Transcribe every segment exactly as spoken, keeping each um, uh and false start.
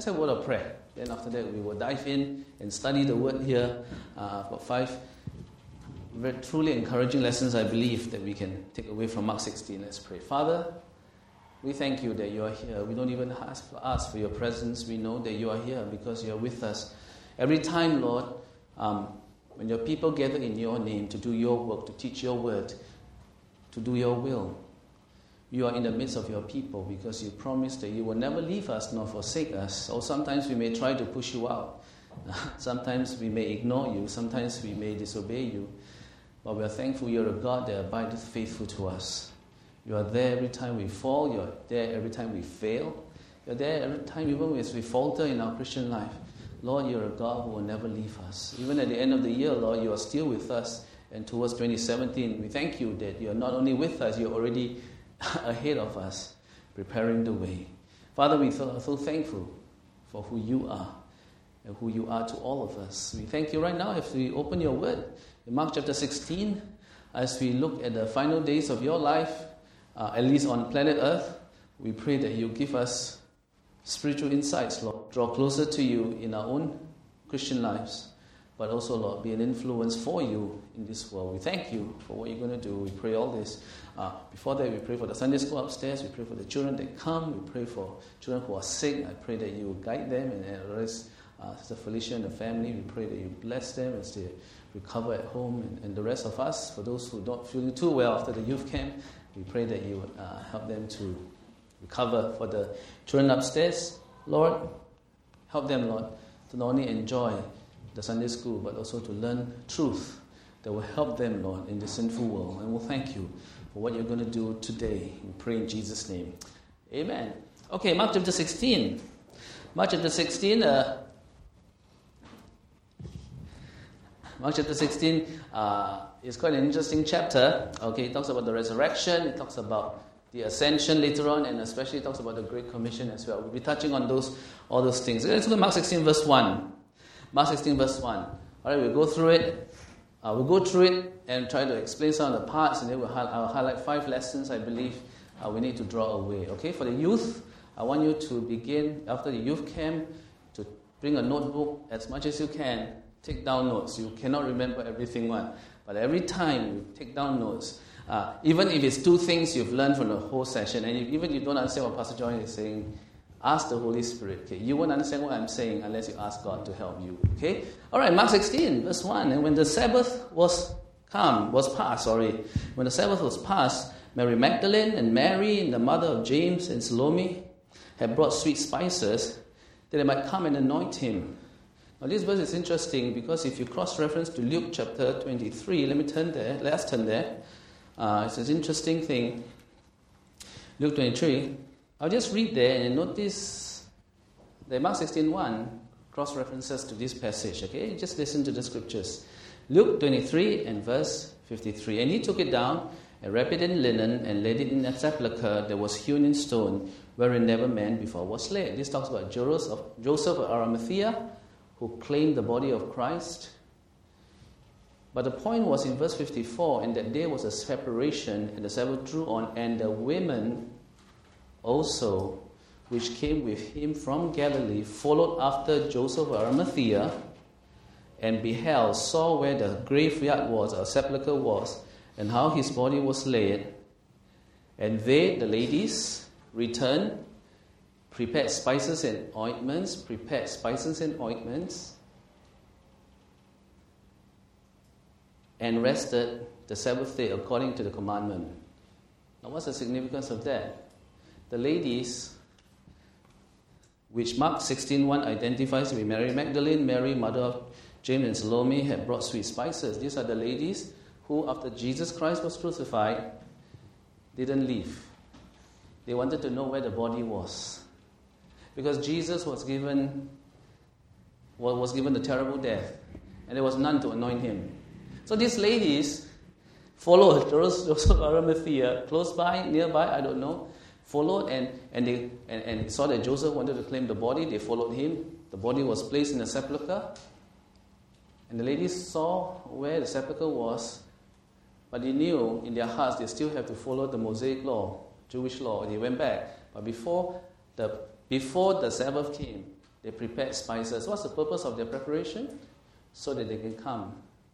have a word of prayer. Then after that, we will dive in and study the word here uh, for five very truly encouraging lessons, I believe, that we can take away from Mark sixteen. Let's pray. Father, we thank you that you are here. We don't even ask for, ask for your presence. We know that you are here because you are with us. Every time, Lord, um, when your people gather in your name to do your work, to teach your word, to do your will, you are in the midst of your people because you promised that you will never leave us nor forsake us. Or sometimes we may try to push you out. Sometimes we may ignore you. Sometimes we may disobey you. But we are thankful you're a God that abideth faithful to us. You are there every time we fall. You're there every time we fail. You're there every time even as we falter in our Christian life. Lord, you're a God who will never leave us. Even at the end of the year, Lord, you are still with us. And towards twenty seventeen, we thank you that you're not only with us, you're already ahead of us, preparing the way. Father, we are so thankful for who you are and who you are to all of us. We thank you right now if we open your word in Mark chapter sixteen, as we look at the final days of your life, uh, at least on planet Earth. We pray that you give us spiritual insights, Lord. Draw closer to you in our own Christian lives, but also, Lord, be an influence for you in this world. We thank you for what you're going to do. We pray all this. Uh, before that, we pray for the Sunday school upstairs. We pray for the children that come. We pray for children who are sick. I pray that you will guide them and arrest uh, Sister Felicia and the family. We pray that you bless them as they recover at home. And, and the rest of us, for those who don't feel too well after the youth camp, we pray that you would uh, help them to recover. For the children upstairs, Lord, help them, Lord, to not only enjoy the Sunday school, but also to learn truth that will help them, Lord, in this sinful world. And we'll thank you for what you're going to do today. We pray in Jesus' name. Amen. Okay, Mark chapter sixteen. Mark chapter sixteen, uh, Mark chapter sixteen uh, is quite an interesting chapter. Okay, it talks about the resurrection, it talks about the ascension later on, and especially it talks about the Great Commission as well. We'll be touching on those all those things. Let's look at Mark sixteen, verse one. Mark sixteen, verse one. All right, we'll go through it. Uh, we'll go through it and try to explain some of the parts, and then we'll hi- I'll highlight five lessons I believe uh, we need to draw away. Okay, for the youth, I want you to begin after the youth camp to bring a notebook as much as you can. Take down notes. You cannot remember everything one, but every time you take down notes, uh, even if it's two things you've learned from the whole session, and if, even if you don't understand what Pastor John is saying, ask the Holy Spirit. Okay, you won't understand what I'm saying unless you ask God to help you. Okay, all right. Mark sixteen, verse one. And when the Sabbath was come, was past. Sorry, when the Sabbath was past, Mary Magdalene and Mary, and the mother of James and Salome, had brought sweet spices that they might come and anoint him. Now, this verse is interesting because if you cross-reference to Luke chapter twenty-three, let me turn there. Let's turn there. Uh, it's an interesting thing. Luke twenty-three. I'll just read there and notice that Mark sixteen one cross-references to this passage, okay? Just listen to the scriptures. Luke twenty-three and verse fifty-three. And he took it down and wrapped it in linen and laid it in a sepulchre that was hewn in stone, wherein never man before was laid. This talks about Joseph of Arimathea, who claimed the body of Christ. But the point was in verse fifty-four, and that there was a separation, and the Sabbath drew on, and the women also, which came with him from Galilee, followed after Joseph of Arimathea, and beheld, saw where the graveyard was, or sepulchre was, and how his body was laid. And they, the ladies, returned, prepared spices and ointments, prepared spices and ointments, and rested the Sabbath day according to the commandment. Now, what's the significance of that? The ladies, which Mark sixteen one identifies to be Mary Magdalene, Mary, mother of James and Salome, had brought sweet spices. These are the ladies who, after Jesus Christ was crucified, didn't leave. They wanted to know where the body was. Because Jesus was given was given the terrible death, and there was none to anoint him. So these ladies followed Joseph of Arimathea, close by, nearby, I don't know, followed and, and they and, and saw that Joseph wanted to claim the body. They followed him. The body was placed in a sepulchre. And the ladies saw where the sepulchre was, but they knew in their hearts they still have to follow the Mosaic law, Jewish law. They went back. But before the before the Sabbath came, They prepared spices. What's the purpose of their preparation? So that they can come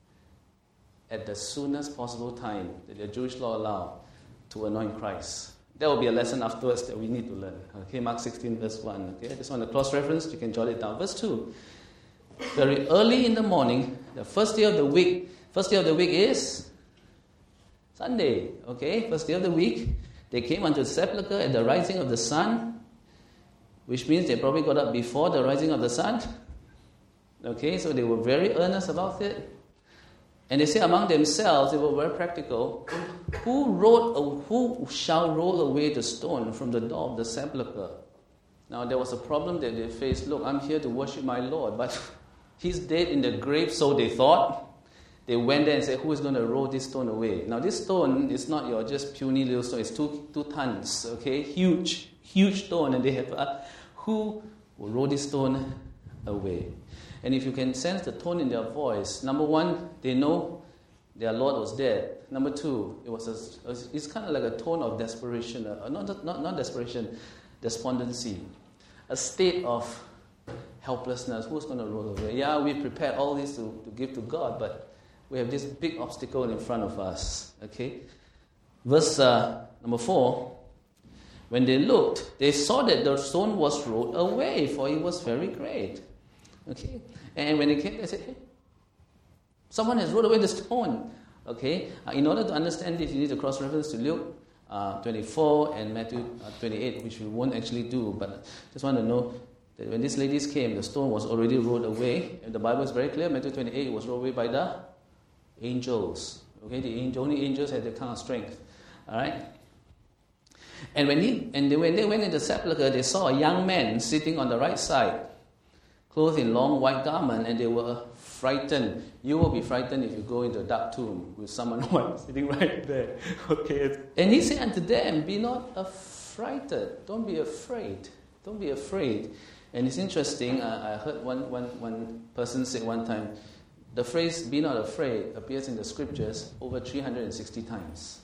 at the soonest possible time that the Jewish law allowed to anoint Christ. There will be a lesson afterwards that we need to learn. Okay, Mark sixteen verse one. Okay, I just want to cross-reference. You can jot it down. Verse two. Very early in the morning, the first day of the week. First day of the week is Sunday. Okay, first day of the week. They came unto the sepulchre at the rising of the sun, which means they probably got up before the rising of the sun. Okay, so they were very earnest about it. And they say among themselves, they were very practical. Who rolled, who shall roll away the stone from the door of the sepulchre? Now there was a problem that they faced. Look, I'm here to worship my Lord, but he's dead in the grave, so they thought. They went there and said, who is going to roll this stone away? Now this stone is not your just puny little stone. It's two, two tons, okay? Huge, huge stone. And they have, uh, who will roll this stone away? And if you can sense the tone in their voice, number one, they know their Lord was dead. Number two, it was a, it's kind of like a tone of desperation, uh, not, not, not desperation, despondency, a state of helplessness. Who's going to roll away? Yeah, we prepared all this to, to give to God, but we have this big obstacle in front of us. Okay, verse uh, number four. When they looked, they saw that the stone was rolled away, for it was very great. Okay, and when they came, they said, "Hey, someone has rolled away the stone." Okay, uh, in order to understand this, you need to cross-reference to Luke uh, twenty-four and Matthew uh, twenty-eight, which we won't actually do. But just want to know that when these ladies came, the stone was already rolled away. And the Bible is very clear. Matthew twenty-eight was rolled away by the angels. Okay, the angel, only angels had that kind of strength. All right. And when he and they, when they went into the sepulchre, they saw a young man sitting on the right side, clothed in long white garment, and they were frightened. You will be frightened if you go into a dark tomb with someone white sitting right there. Okay. And he said unto them, "Be not affrighted. Don't be afraid. Don't be afraid." And it's interesting. Uh, I heard one, one, one person say one time, the phrase "be not afraid" appears in the scriptures over three hundred sixty times.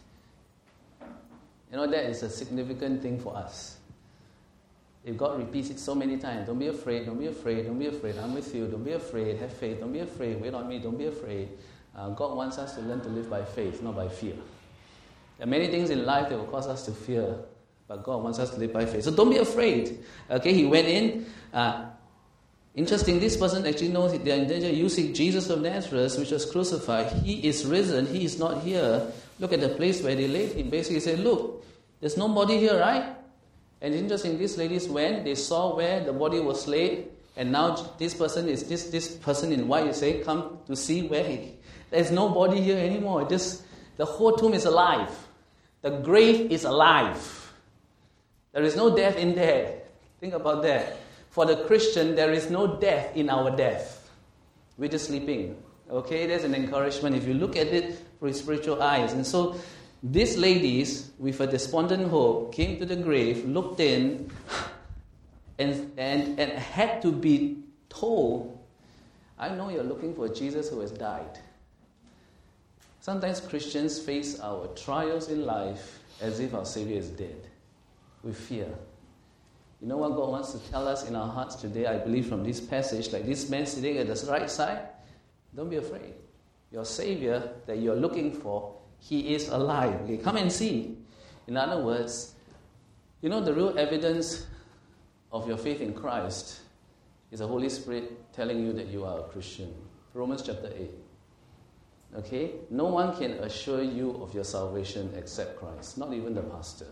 You know, that is a significant thing for us. If God repeats it so many times, don't be afraid, don't be afraid, don't be afraid, I'm with you, don't be afraid, have faith, don't be afraid, wait on me, don't be afraid. Uh, God wants us to learn to live by faith, not by fear. There are many things in life that will cause us to fear, but God wants us to live by faith. So don't be afraid. Okay, he went in. Uh, interesting, this person actually knows they are in danger using Jesus of Nazareth, which was crucified. He is risen, he is not here. Look at the place where they laid him. Basically said, look, there's no body here, right? And it's interesting, these ladies went, they saw where the body was laid, and now this person is this this person in white is saying, come to see where he. There's no body here anymore. This the whole tomb is alive. The grave is alive. There is no death in there. Think about that. For the Christian, there is no death in our death. We're just sleeping. Okay, there's an encouragement if you look at it with spiritual eyes. And so these ladies, with a despondent hope, came to the grave, looked in, and, and, and had to be told, I know you're looking for Jesus who has died. Sometimes Christians face our trials in life as if our Savior is dead. We fear. You know what God wants to tell us in our hearts today, I believe from this passage, like this man sitting at the right side? Don't be afraid. Your Savior that you're looking for, He is alive. Okay, come and see. In other words, you know the real evidence of your faith in Christ is the Holy Spirit telling you that you are a Christian. Romans chapter eight. Okay? No one can assure you of your salvation except Christ, not even the pastor.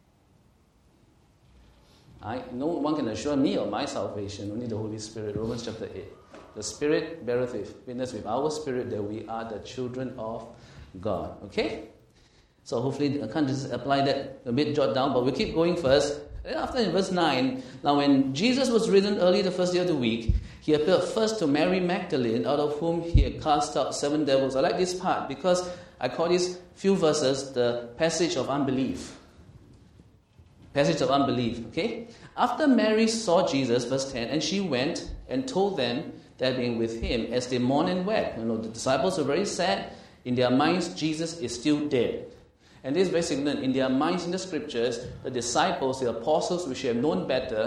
I, no one can assure me of my salvation, only the Holy Spirit. Romans chapter eight. The Spirit beareth witness with our spirit that we are the children of God. Okay? So hopefully I can't just apply that a bit, jot down, but we'll keep going first. Then after in verse nine, now when Jesus was risen early the first day of the week, he appeared first to Mary Magdalene, out of whom he had cast out seven devils. I like this part because I call these few verses the passage of unbelief. Passage of unbelief, okay? After Mary saw Jesus, verse ten, and she went and told them that being with him as they mourned and wept. You know, the disciples were very sad. In their minds, Jesus is still dead. And this is very significant. In their minds, in the scriptures, the disciples, the apostles, which have known better,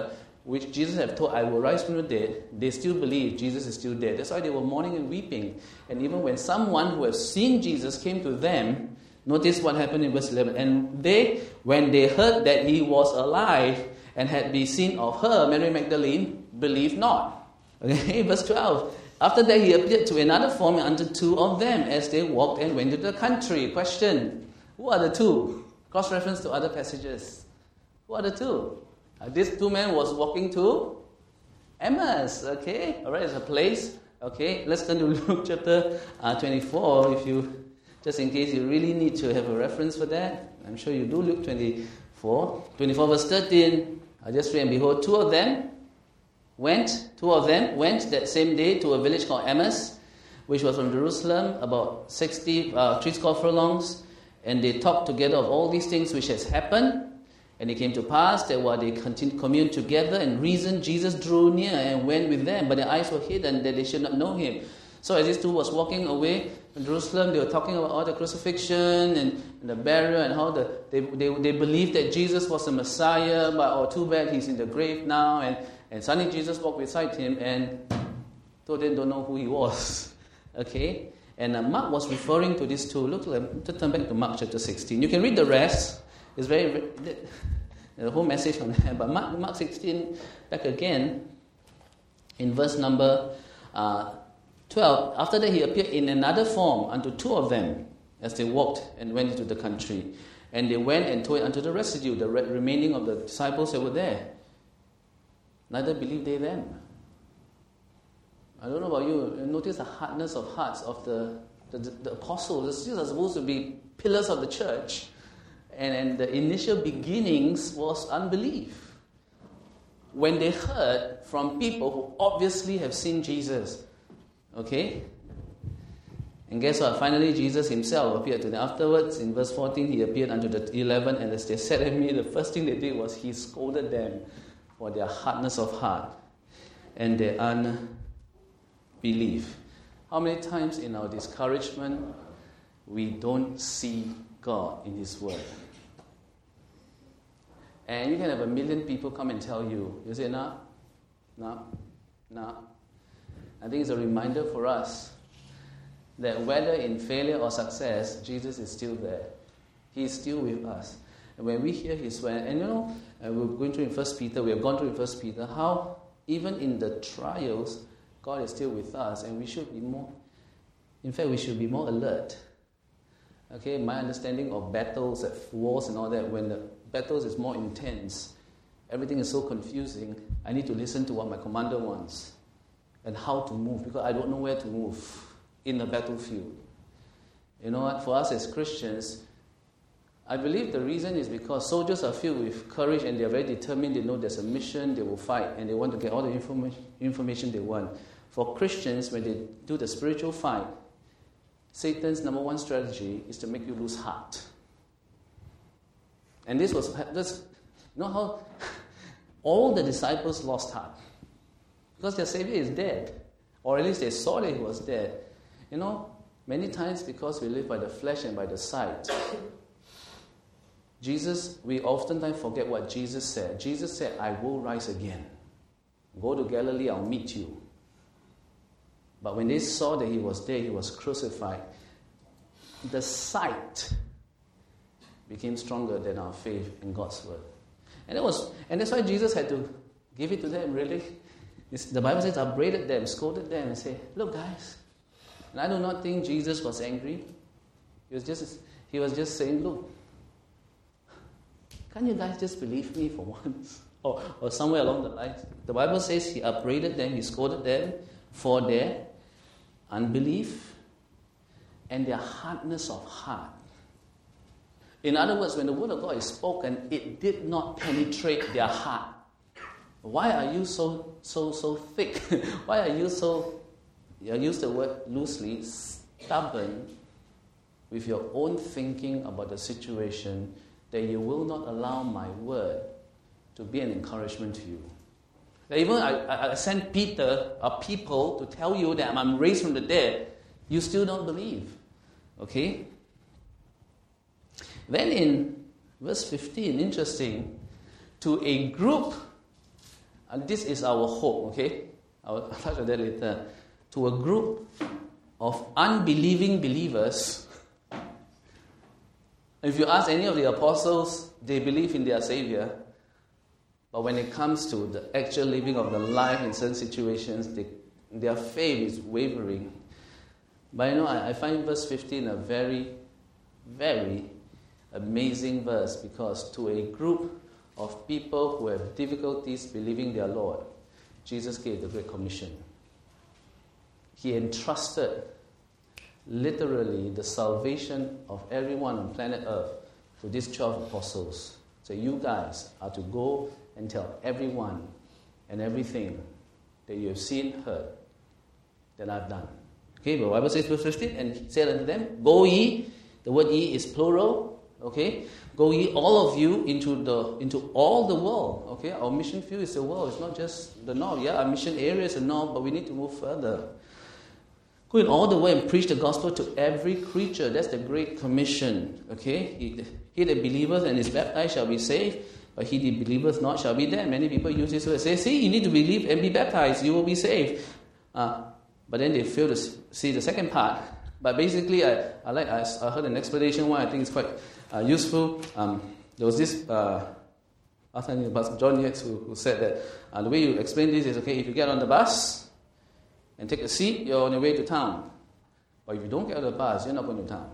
which Jesus had told, I will rise from the dead, they still believe Jesus is still dead. That's why they were mourning and weeping. And even when someone who has seen Jesus came to them, notice what happened in verse eleven. And they, when they heard that he was alive and had been seen of her, Mary Magdalene, believed not. Okay, verse twelve. After that he appeared to another form unto two of them as they walked and went to the country. Question, who are the two? Cross-reference to other passages. Who are the two? Uh, these two men was walking to Emmaus. Okay, all right, it's a place. Okay, let's turn to Luke chapter uh, twenty-four. If you, just in case you really need to have a reference for that, I'm sure you do. Luke twenty-four, twenty-four verse thirteen. I just read, and behold, two of them went. Two of them went that same day to a village called Emmaus, which was from Jerusalem, about sixty uh, three score furlongs, and they talked together of all these things which has happened. And it came to pass that while they continued, communed together and reasoned, Jesus drew near and went with them, but their eyes were hidden that they should not know him. So as these two was walking away from Jerusalem, they were talking about all the crucifixion and, and the burial and how the, they, they they believed that Jesus was the Messiah, but oh, too bad he's in the grave now. And, and suddenly Jesus walked beside him and told them don't know who he was. Okay? And uh, Mark was referring to these two. Look, let's turn back to Mark chapter sixteen. You can read the rest. It's very, the whole message on that. But Mark, Mark sixteen, back again, in verse number uh, twelve. After that he appeared in another form unto two of them as they walked and went into the country. And they went and told unto the residue, the re- remaining of the disciples that were there. Neither believed they them. I don't know about you. Notice the hardness of hearts of the, the, the apostles. These are supposed to be pillars of the church. And, and the initial beginnings was unbelief. When they heard from people who obviously have seen Jesus. Okay? And guess what? Finally, Jesus himself appeared to them. Afterwards, in verse fourteen, he appeared unto the eleven, and as they said at me, the first thing they did was he scolded them for their hardness of heart and their unbelief. How many times in our discouragement we don't see God in his word? And you can have a million people come and tell you, you say, no, no, no. I think it's a reminder for us that whether in failure or success, Jesus is still there. He is still with us. And when we hear his word, and you know, uh, we're going through in First Peter, we have gone through in First Peter, how even in the trials, God is still with us, and we should be more, in fact, we should be more alert. Okay, my understanding of battles, at wars and all that, when the battles is more intense, everything is so confusing, I need to listen to what my commander wants and how to move, because I don't know where to move in the battlefield. You know what, for us as Christians, I believe the reason is because soldiers are filled with courage and they are very determined, they know there's a mission, they will fight, and they want to get all the information information they want. For Christians, when they do the spiritual fight, Satan's number one strategy is to make you lose heart. And this was, this, you know how all the disciples lost heart? Because their Savior is dead. Or at least they saw that he was dead. You know, many times because we live by the flesh and by the sight, Jesus, we oftentimes forget what Jesus said. Jesus said, I will rise again. Go to Galilee, I'll meet you. But when they saw that he was dead, he was crucified, the sight became stronger than our faith in God's word. And that was, and that's why Jesus had to give it to them, really. It's, the Bible says, upbraided them, scolded them, and said, look guys, and I do not think Jesus was angry. He was just, he was just saying, look, can't you guys just believe me for once? Or, or somewhere along the line. The Bible says he upbraided them, he scolded them for their unbelief and their hardness of heart. In other words, when the word of God is spoken, it did not penetrate their heart. Why are you so so so thick? Why are you so, I use the word loosely, stubborn with your own thinking about the situation, that you will not allow my word to be an encouragement to you? That even I, I sent Peter, or people, to tell you that I'm raised from the dead, you still don't believe. Okay? Then in verse fifteen, interesting, to a group, and this is our hope, okay? I'll touch on that later. To a group of unbelieving believers. If you ask any of the apostles, they believe in their Savior. But when it comes to the actual living of the life in certain situations, they, their faith is wavering. But you know, I, I find verse fifteen a very, very amazing verse, because to a group of people who have difficulties believing their Lord, Jesus gave the Great Commission. He entrusted literally the salvation of everyone on planet Earth to these twelve apostles. So you guys are to go and tell everyone and everything that you have seen, heard, that I've done. Okay, but the Bible says, verse fifteen, and he said unto them, go ye, the word ye is plural, okay, go ye all of you into the into all the world, okay, our mission field is the world, it's not just the north, yeah, our mission area is the north, but we need to move further. Go in all the way and preach the gospel to every creature, that's the Great Commission, okay, he, he that believeth and is baptized shall be saved, but he that believeth not shall be damned. Many people use this word, say, see, you need to believe and be baptized, you will be saved. Uh, But then they fail to see the second part. But basically, I, I like I, I heard an explanation why I think it's quite uh, useful. Um, there was this, uh, last time Pastor John Yates who, who said that uh, the way you explain this is, okay, if you get on the bus and take a seat, you're on your way to town. But if you don't get on the bus, you're not going to town.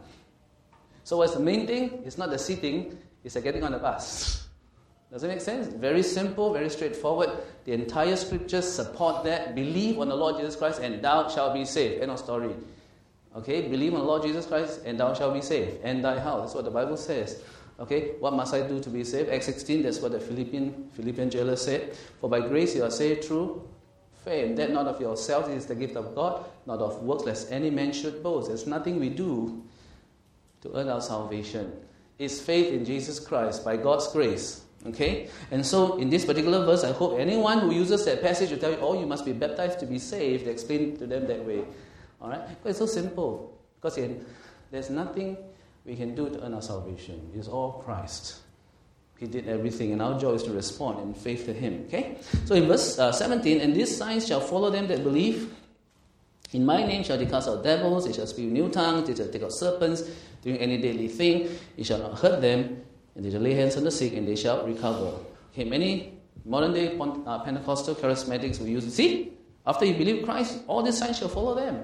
So what's the main thing? It's not the seating, it's the getting on the bus. Does it make sense? Very simple, very straightforward. The entire scriptures support that. Believe on the Lord Jesus Christ and thou shalt be saved. End of story. Okay? Believe on the Lord Jesus Christ and thou shalt be saved. And thy house. That's what the Bible says. Okay? What must I do to be saved? Acts sixteen, that's what the Philippian, Philippian jailer said. For by grace you are saved through faith. That not of yourselves, it is the gift of God, not of works, lest any man should boast. There's nothing we do to earn our salvation. It's faith in Jesus Christ by God's grace. Okay? And so, in this particular verse, I hope anyone who uses that passage will tell you, oh, you must be baptized to be saved, explain to them that way. Alright? But it's so simple. Because in, there's nothing we can do to earn our salvation. It's all Christ. He did everything, and our job is to respond in faith to Him. Okay? So in verse uh, seventeen, and these signs shall follow them that believe. In my name shall they cast out devils, they shall speak with new tongues, they shall take out serpents, doing any deadly thing, it shall not hurt them. And they shall lay hands on the sick, and they shall recover. Okay, many modern-day uh, Pentecostal charismatics will use it. See, after you believe Christ, all these signs shall follow them.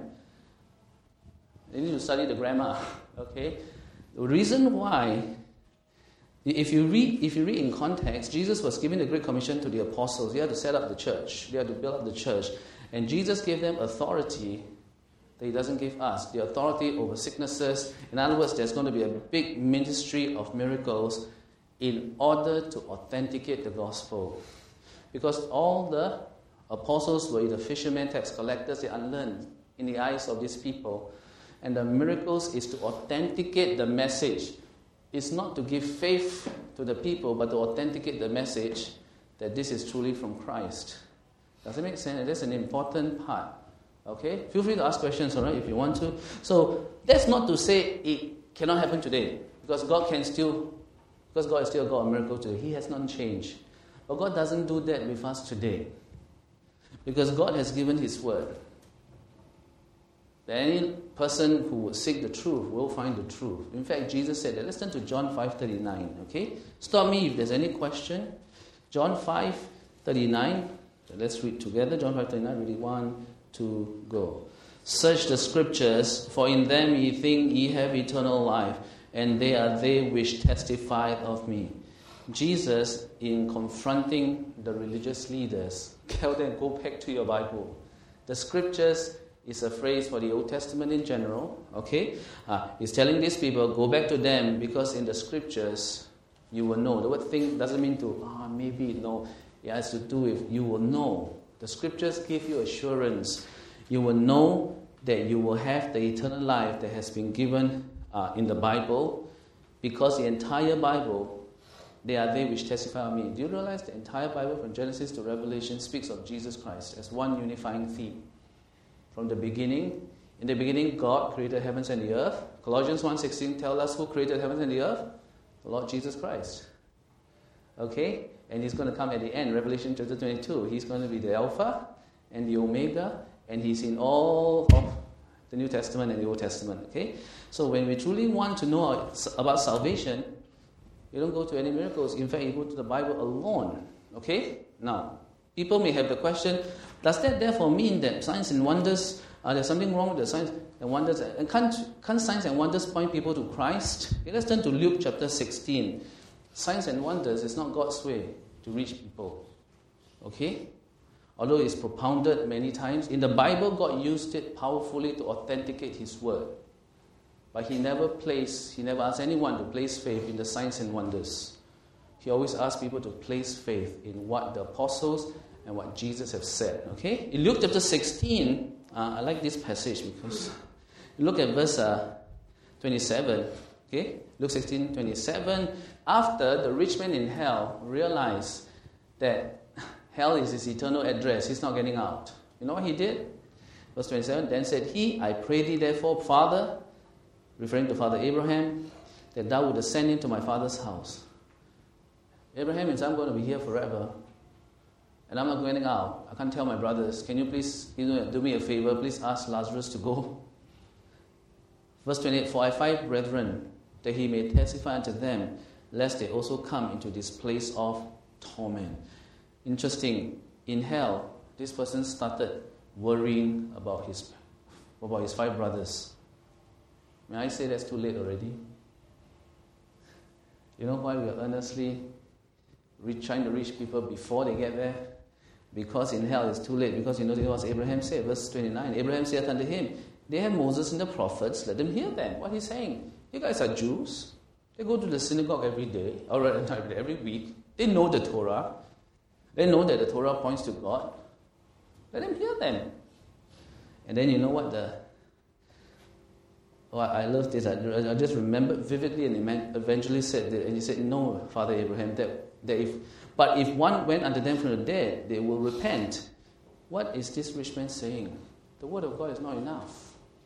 They need to study the grammar. Okay, the reason why, if you read, if you read in context, Jesus was giving the Great Commission to the apostles. They had to set up the church. They had to build up the church, and Jesus gave them authority that He doesn't give us, the authority over sicknesses. In other words, there's going to be a big ministry of miracles in order to authenticate the gospel. Because all the apostles were either fishermen, tax collectors, they unlearned in the eyes of these people. And the miracles is to authenticate the message. It's not to give faith to the people, but to authenticate the message that this is truly from Christ. Does it make sense? That's an important part. Okay? Feel free to ask questions, all right, if you want to. So, that's not to say it cannot happen today. Because God can still, because God is still a God of miracles today. He has not changed. But God doesn't do that with us today. Because God has given His word. That any person who would seek the truth will find the truth. In fact, Jesus said that. Let's turn to John five thirty-nine, okay? Stop me if there's any question. John five thirty-nine. Let's read together. John five thirty-nine, read one, to go. Search the scriptures, for in them ye think ye have eternal life, and they are they which testify of me. Jesus, in confronting the religious leaders, tell them, go back to your Bible. The scriptures is a phrase for the Old Testament in general, okay? Uh, he's telling these people, go back to them, because in the scriptures, you will know. The word think doesn't mean to, ah, oh, maybe, no. It has to do with, you will know. The scriptures give you assurance. You will know that you will have the eternal life that has been given uh, in the Bible, because the entire Bible, they are they which testify of me. Do you realize the entire Bible from Genesis to Revelation speaks of Jesus Christ as one unifying theme? From the beginning, in the beginning God created heavens and the earth. Colossians one sixteen tells us who created heavens and the earth? The Lord Jesus Christ. Okay? And he's going to come at the end, Revelation chapter twenty-two. He's going to be the Alpha and the Omega, and he's in all of the New Testament and the Old Testament. Okay? So when we truly want to know about salvation, you don't go to any miracles. In fact, you go to the Bible alone. Okay? Now, people may have the question, does that therefore mean that signs and wonders, are there something wrong with the signs and wonders? And can't, can't signs and wonders point people to Christ? Okay, let's turn to Luke chapter sixteen. Signs and wonders is not God's way to reach people. Okay? Although it's propounded many times, in the Bible, God used it powerfully to authenticate His word. But He never placed, He never asked anyone to place faith in the signs and wonders. He always asked people to place faith in what the apostles and what Jesus have said. Okay? In Luke chapter sixteen, uh, I like this passage because you look at verse uh, twenty-seven. Okay? Luke sixteen, twenty-seven. After the rich man in hell realized that hell is his eternal address, he's not getting out. You know what he did? Verse twenty-seven, then said he, I pray thee therefore, Father, referring to Father Abraham, that thou would ascend into my father's house. Abraham means I'm going to be here forever, and I'm not going out. I can't tell my brothers, can you please you know, do me a favor, please ask Lazarus to go. Verse twenty-eight, for I five brethren, that he may testify unto them, lest they also come into this place of torment. Interesting, in hell, this person started worrying about his about his five brothers. May I say that's too late already? You know why we are earnestly re- trying to reach people before they get there? Because in hell it's too late. Because you know what Abraham said, verse twenty-nine. Abraham said unto him, they have Moses and the prophets, let them hear them. What he's saying, you guys are Jews. They go to the synagogue every day, or every week. They know the Torah. They know that the Torah points to God. Let them hear them. And then you know what the... Oh, I love this. I, I just remember vividly an evangelist said that, and he said, no, Father Abraham, that, that if, but if one went unto them from the dead, they will repent. What is this rich man saying? The word of God is not enough.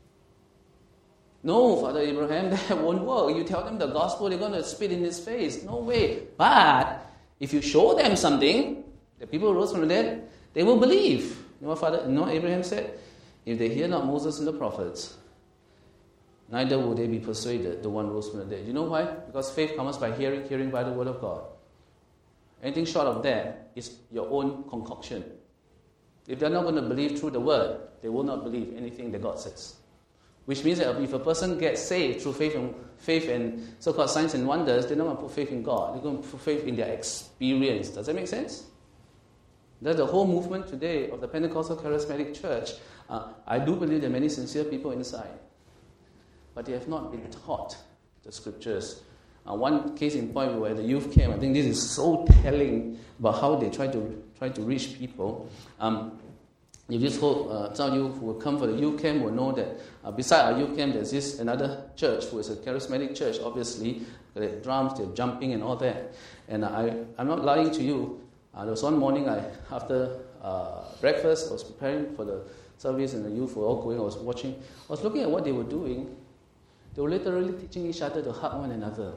No, Father Abraham, that won't work. You tell them the gospel, they're going to spit in his face. No way. But if you show them something, the people rose from the dead, they will believe. You know what Father, you know what Abraham said? If they hear not Moses and the prophets, neither will they be persuaded, the one rose from the dead. You know why? Because faith comes by hearing, hearing by the word of God. Anything short of that is your own concoction. If they're not going to believe through the word, they will not believe anything that God says. Which means that if a person gets saved through faith and, faith and so-called signs and wonders, they're not going to put faith in God. They're going to put faith in their experience. Does that make sense? That's the whole movement today of the Pentecostal Charismatic Church. Uh, I do believe there are many sincere people inside, but they have not been taught the scriptures. Uh, one case in point where the youth came, I think this is so telling about how they try to try to reach people. Um, If this whole, uh, some of you who will come for the youth camp will know that uh, beside our youth camp, there's this another church who is a charismatic church, obviously. They have drums, they're jumping and all that. And I, I'm not lying to you. Uh, there was one morning I, after uh, breakfast, I was preparing for the service and the youth were all going. I was watching. I was looking at what they were doing. They were literally teaching each other to hug one another.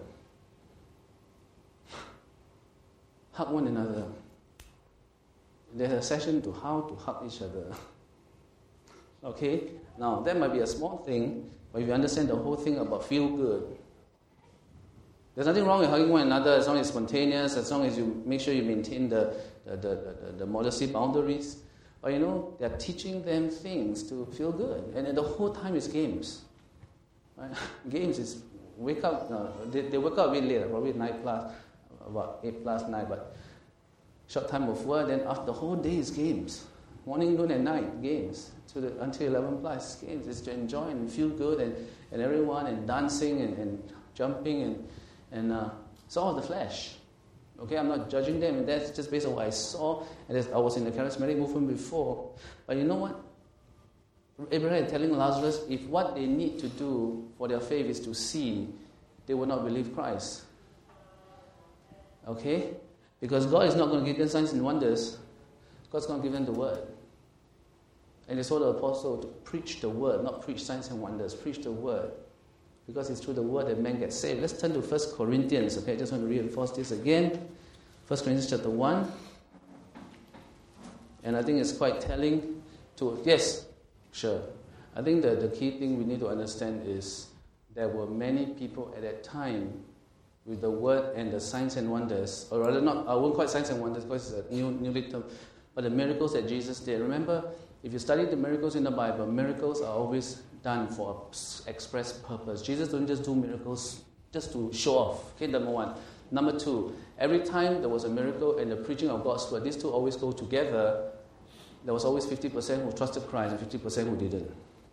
Hug one another. There's a session to how to hug each other. Okay? Now, that might be a small thing, but if you understand the whole thing about feel good, there's nothing wrong with hugging one another as long as it's spontaneous, as long as you make sure you maintain the, the, the, the, the modesty boundaries. But you know, they're teaching them things to feel good. And, and the whole time is games. Right? Games is wake up, uh, they, they wake up a bit later, probably nine plus, about eight plus nine, but short time of work, then after the whole day is games. Morning, noon, and night, games. To the, until eleven plus, games. It's to enjoy and feel good, and, and everyone, and dancing, and, and jumping, and, and uh, it's all the flesh. Okay, I'm not judging them, and that's just based on what I saw, and I was in the charismatic movement before. But you know what? Abraham is telling Lazarus, if what they need to do for their faith is to see, they will not believe Christ. Okay? Because God is not going to give them signs and wonders. God's going to give them the word. And He told the apostle to preach the word, not preach signs and wonders. Preach the word. Because it's through the word that men get saved. Let's turn to First Corinthians. Okay, I just want to reinforce this again. First Corinthians chapter one. And I think it's quite telling to, yes, sure. I think that the key thing we need to understand is there were many people at that time with the word and the signs and wonders, or rather not, I won't call it signs and wonders because it's a new, new term, but the miracles that Jesus did. Remember, if you study the miracles in the Bible, miracles are always done for an express purpose. Jesus don't just do miracles just to show off. Okay, number one. Number two, every time there was a miracle and the preaching of God's word, these two always go together. There was always fifty percent who trusted Christ and fifty percent who didn't.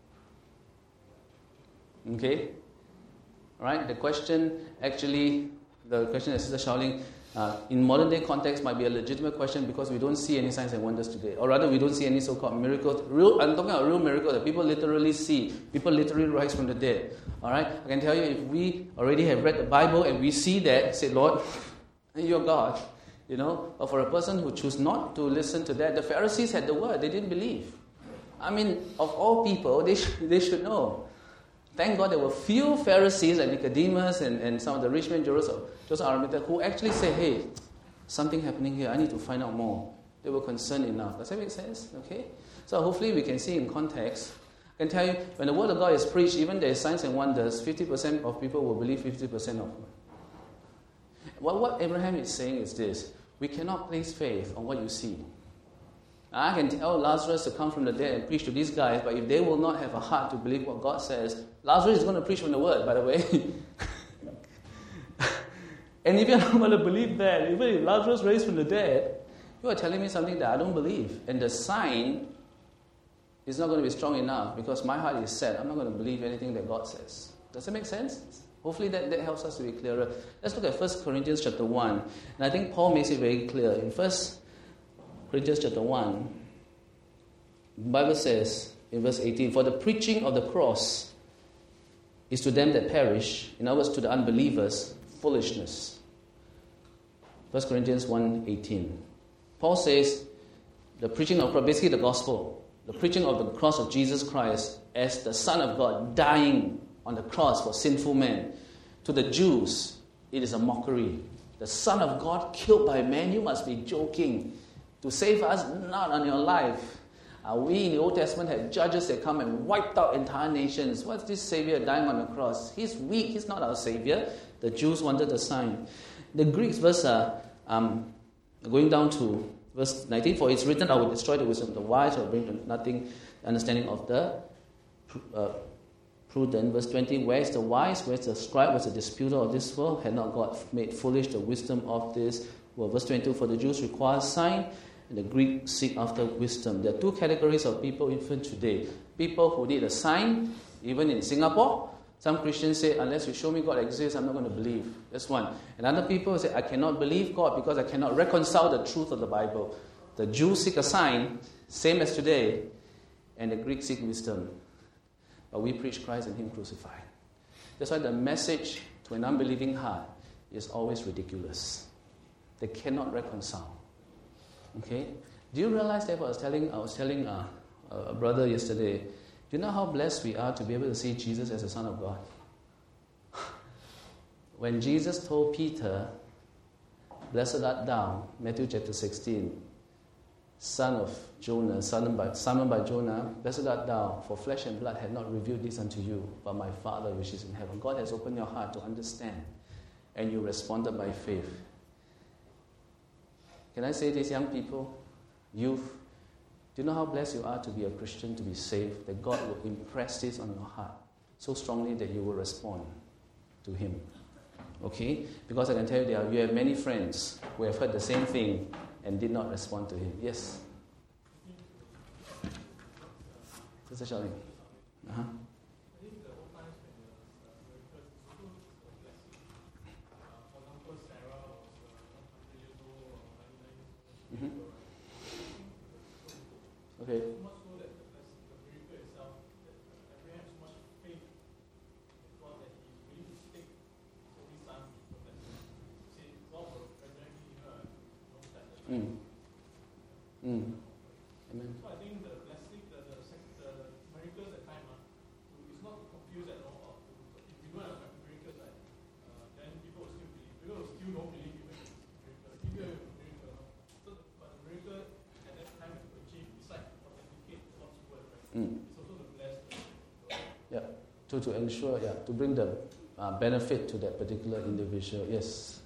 Okay? Right? The question, actually, the question that Sister Shaoling, uh, in modern day context might be a legitimate question because we don't see any signs and wonders today. Or rather, we don't see any so-called miracles. Real, I'm talking about real miracles that people literally see. People literally rise from the dead. All right? I can tell you, if we already have read the Bible and we see that, say, Lord, you're God. You know, but for a person who choose not to listen to that, the Pharisees had the word. They didn't believe. I mean, of all people, they, sh- they should know. Thank God there were few Pharisees like Nicodemus and, and some of the rich men, Joseph, Joseph Arimathea, who actually say, hey, something happening here. I need to find out more. They were concerned enough. Does that make sense? Okay? So hopefully we can see in context. I can tell you, when the word of God is preached, even there is signs and wonders, fifty percent of people will believe fifty percent of them. Well, what Abraham is saying is this. We cannot place faith on what you see. I can tell Lazarus to come from the dead and preach to these guys, but if they will not have a heart to believe what God says, Lazarus is going to preach from the word, by the way. And if you're not going to believe that, even if Lazarus raised from the dead, you are telling me something that I don't believe. And the sign is not going to be strong enough because my heart is set. I'm not going to believe anything that God says. Does that make sense? Hopefully that, that helps us to be clearer. Let's look at First Corinthians chapter one. And I think Paul makes it very clear. In First Corinthians chapter one, the Bible says in verse eighteen, for the preaching of the cross is to them that perish, in other words, to the unbelievers, foolishness. First Corinthians one eighteen. Paul says the preaching of, basically the gospel, the preaching of the cross of Jesus Christ as the Son of God dying on the cross for sinful men. To the Jews, it is a mockery. The Son of God killed by man, you must be joking. To save us, not on your life. Uh, we in the Old Testament had judges that come and wiped out entire nations. What's this Savior dying on the cross? He's weak, he's not our Savior. The Jews wanted the sign. The Greeks verse, uh, um, going down to verse nineteen, for it's written, I will destroy the wisdom of the wise, I will bring to nothing understanding of the uh, prudent. Verse twenty, where is the wise, where is the scribe, where is the disputer of this world? Had not God made foolish the wisdom of this world? Verse twenty-two, for the Jews require a sign, and the Greeks seek after wisdom. There are two categories of people even today. People who need a sign, even in Singapore. Some Christians say, unless you show me God exists, I'm not going to believe. That's one. And other people say, I cannot believe God because I cannot reconcile the truth of the Bible. The Jews seek a sign, same as today, and the Greeks seek wisdom. But we preach Christ and Him crucified. That's why the message to an unbelieving heart is always ridiculous. They cannot reconcile. Okay? Do you realize that I was telling, I was telling uh, a brother yesterday, do you know how blessed we are to be able to see Jesus as the Son of God? When Jesus told Peter, blessed art thou, Matthew chapter sixteen, son of Jonah, Simon by, Simon by Jonah, blessed art thou, for flesh and blood had not revealed this unto you, but my Father which is in heaven. God has opened your heart to understand, and you responded by faith. Can I say this, young people, youth, do you know how blessed you are to be a Christian, to be saved, that God will impress this on your heart so strongly that you will respond to Him? Okay? Because I can tell you, there are, you have many friends who have heard the same thing and did not respond to Him. Yes? Sister Charlene. Uh-huh. Mm-hmm. Okay. Mm. Mm. Amen. So I think the blessing, the, the, the miracles at time, uh, Mm. Yeah, to, to ensure, yeah, to bring the uh, benefit to that particular individual. Yes.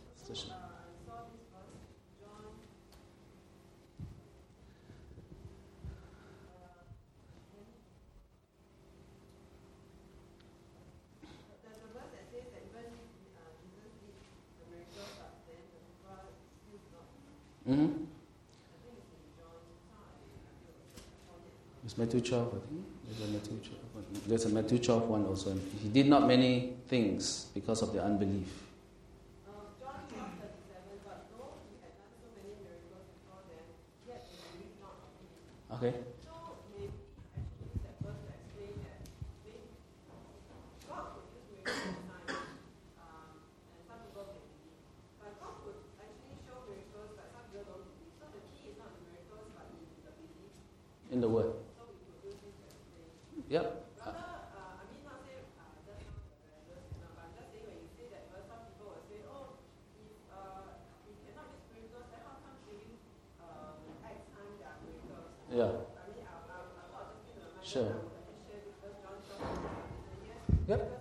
Mm-hmm. It's Matthew twelve, I think. There's a Matthew twelve. There's a Matthew twelve one also. He did not many things because of their unbelief. Okay. In the word. Yep. Uh, yeah. Sure. Yep.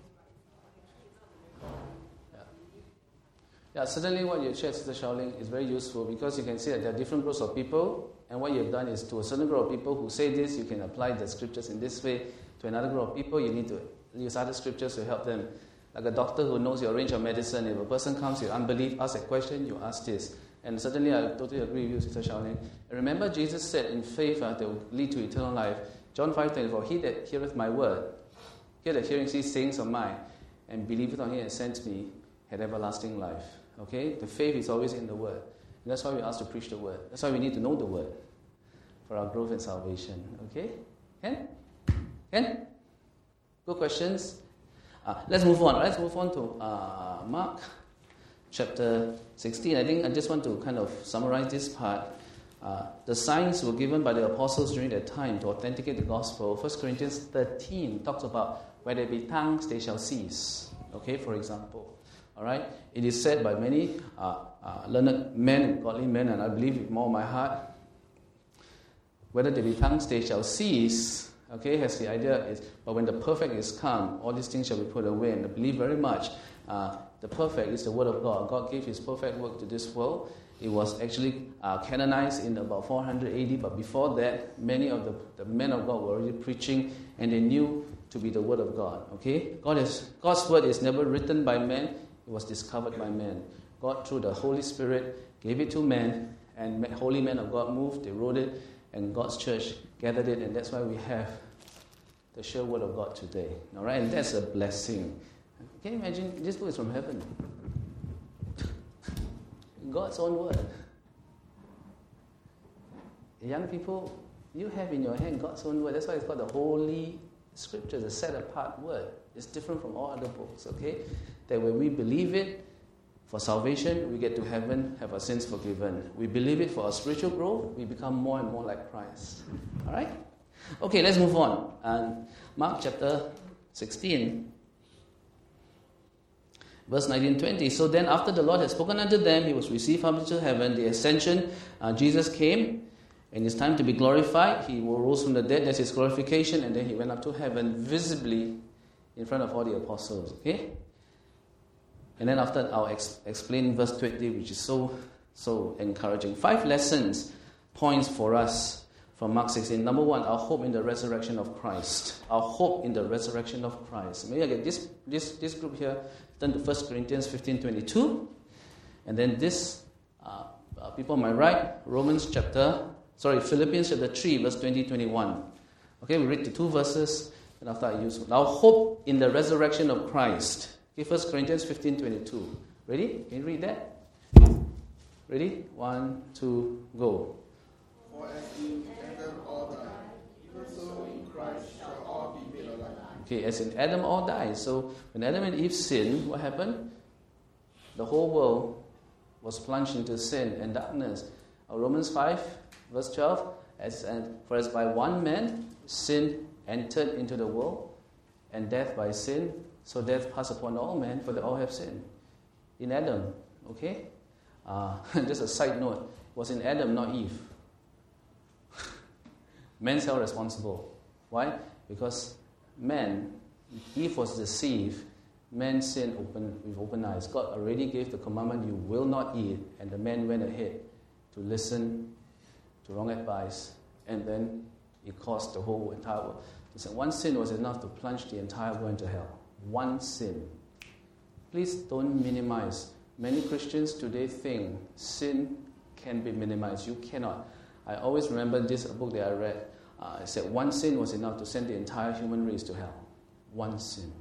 Yeah. Yeah, certainly what you shared, Sister Shaoling, is very useful because you can see that there are different groups of people. And what you've done is to a certain group of people who say this, you can apply the scriptures in this way. To another group of people, you need to use other scriptures to help them. Like a doctor who knows your range of medicine, if a person comes with unbelief, ask a question, you ask this. And certainly I totally agree with you, Sister Shaoling. And remember, Jesus said in faith uh, that will lead to eternal life. John five twenty-four, he that heareth my word, he that hearing these sayings of mine, and believeth on him and sent me, had everlasting life. Okay? The faith is always in the word. And that's why we ask to preach the word. That's why we need to know the word for our growth and salvation. Okay? Ken? Ken? Good questions? Uh, let's move on. Let's move on to uh, Mark chapter sixteen. I think I just want to kind of summarize this part. Uh, the signs were given by the apostles during that time to authenticate the gospel. First Corinthians thirteen talks about where there be tongues, they shall cease. Okay, for example. All right? It is said by many uh, uh, learned men, godly men, and I believe with more of my heart, whether there be tongues, they shall cease. Okay, has the idea is, but when the perfect is come, all these things shall be put away. And I believe very much uh, the perfect is the word of God. God gave his perfect work to this world. It was actually uh, canonized in about four hundred A D, but before that, many of the, the men of God were already preaching, and they knew to be the word of God. Okay, God is, God's word is never written by men, it was discovered by men. God, through the Holy Spirit, gave it to men, and holy men of God moved, they wrote it, and God's church gathered it, and that's why we have the sure word of God today. All right, and that's a blessing. Can you imagine? This book is from heaven. God's own word. Young people, you have in your hand God's own word. That's why it's called the Holy Scripture, the set apart word. It's different from all other books, okay? That when we believe it for salvation, we get to heaven, have our sins forgiven. We believe it for our spiritual growth, we become more and more like Christ. All right? Okay, let's move on. And Mark chapter sixteen. Verse nineteen twenty. So then after the Lord had spoken unto them, he was received up into heaven. The ascension, uh, Jesus came, and it's time to be glorified. He rose from the dead, that's his glorification, and then he went up to heaven visibly in front of all the apostles. Okay? And then after, I'll ex- explain verse twenty, which is so, so encouraging. Five lessons, points for us from Mark sixteen. Number one, our hope in the resurrection of Christ. Our hope in the resurrection of Christ. Maybe I get this, this, this group here. Turn to First Corinthians fifteen twenty-two. And then this, uh, uh, people on my right, Romans chapter, sorry, Philippians chapter three, verse twenty to twenty-one. Okay, we read the two verses, and after I use our hope in the resurrection of Christ. Okay, First Corinthians fifteen twenty-two. Ready? Can you read that? Ready? One, two, go. For as in Adam all died, even so in Christ shall all be made alive. Okay, as in Adam all died. So when Adam and Eve sinned, what happened? The whole world was plunged into sin and darkness. Uh, Romans five, verse twelve, as and for as by one man sin entered into the world, and death by sin, so death passed upon all men, for they all have sinned. In Adam, okay? Uh, just a side note, it was in Adam, not Eve. Men's held responsible. Why? Because man, Eve was deceived, man sinned open, with open eyes. God already gave the commandment, you will not eat, and the man went ahead to listen to wrong advice, and then it caused the whole entire world. So one sin was enough to plunge the entire world into hell. One sin. Please don't minimize. Many Christians today think sin can be minimized. You cannot. I always remember this book that I read. Uh, it said one sin was enough to send the entire human race to hell. One sin.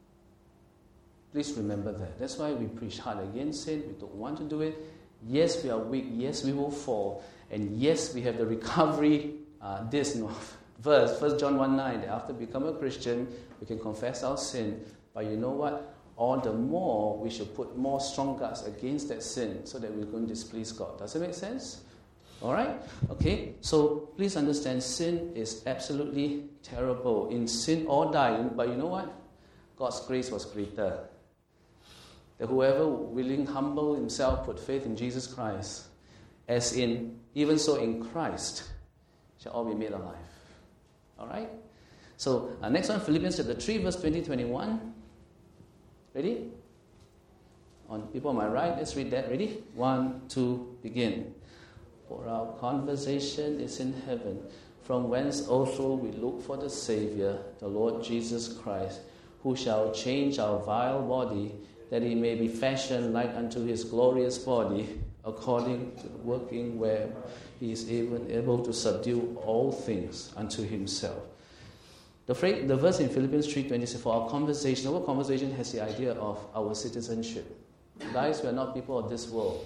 Please remember that. That's why we preach hard against sin. We don't want to do it. Yes, we are weak. Yes, we will fall. And yes, we have the recovery, uh, this no, verse, First John one nine, that after becoming a Christian, we can confess our sin. But you know what? All the more, we should put more strong guards against that sin so that we don't displease God. Does it make sense? All right? Okay, so please understand, sin is absolutely terrible. In sin, all die. But you know what? God's grace was greater. That whoever willing humble himself, put faith in Jesus Christ, as in, even so in Christ, shall all be made alive. All right? So, uh, next one, Philippians chapter three, verse twenty to twenty-one. Ready? On people on my right, let's read that. Ready? One, two, begin. For our conversation is in heaven, from whence also we look for the Savior, the Lord Jesus Christ, who shall change our vile body, that he may be fashioned like unto his glorious body, according to the working where he is even able to subdue all things unto himself. The, phrase, the verse in Philippians three twenty says, for our conversation, our conversation has the idea of our citizenship. Guys, we are not people of this world.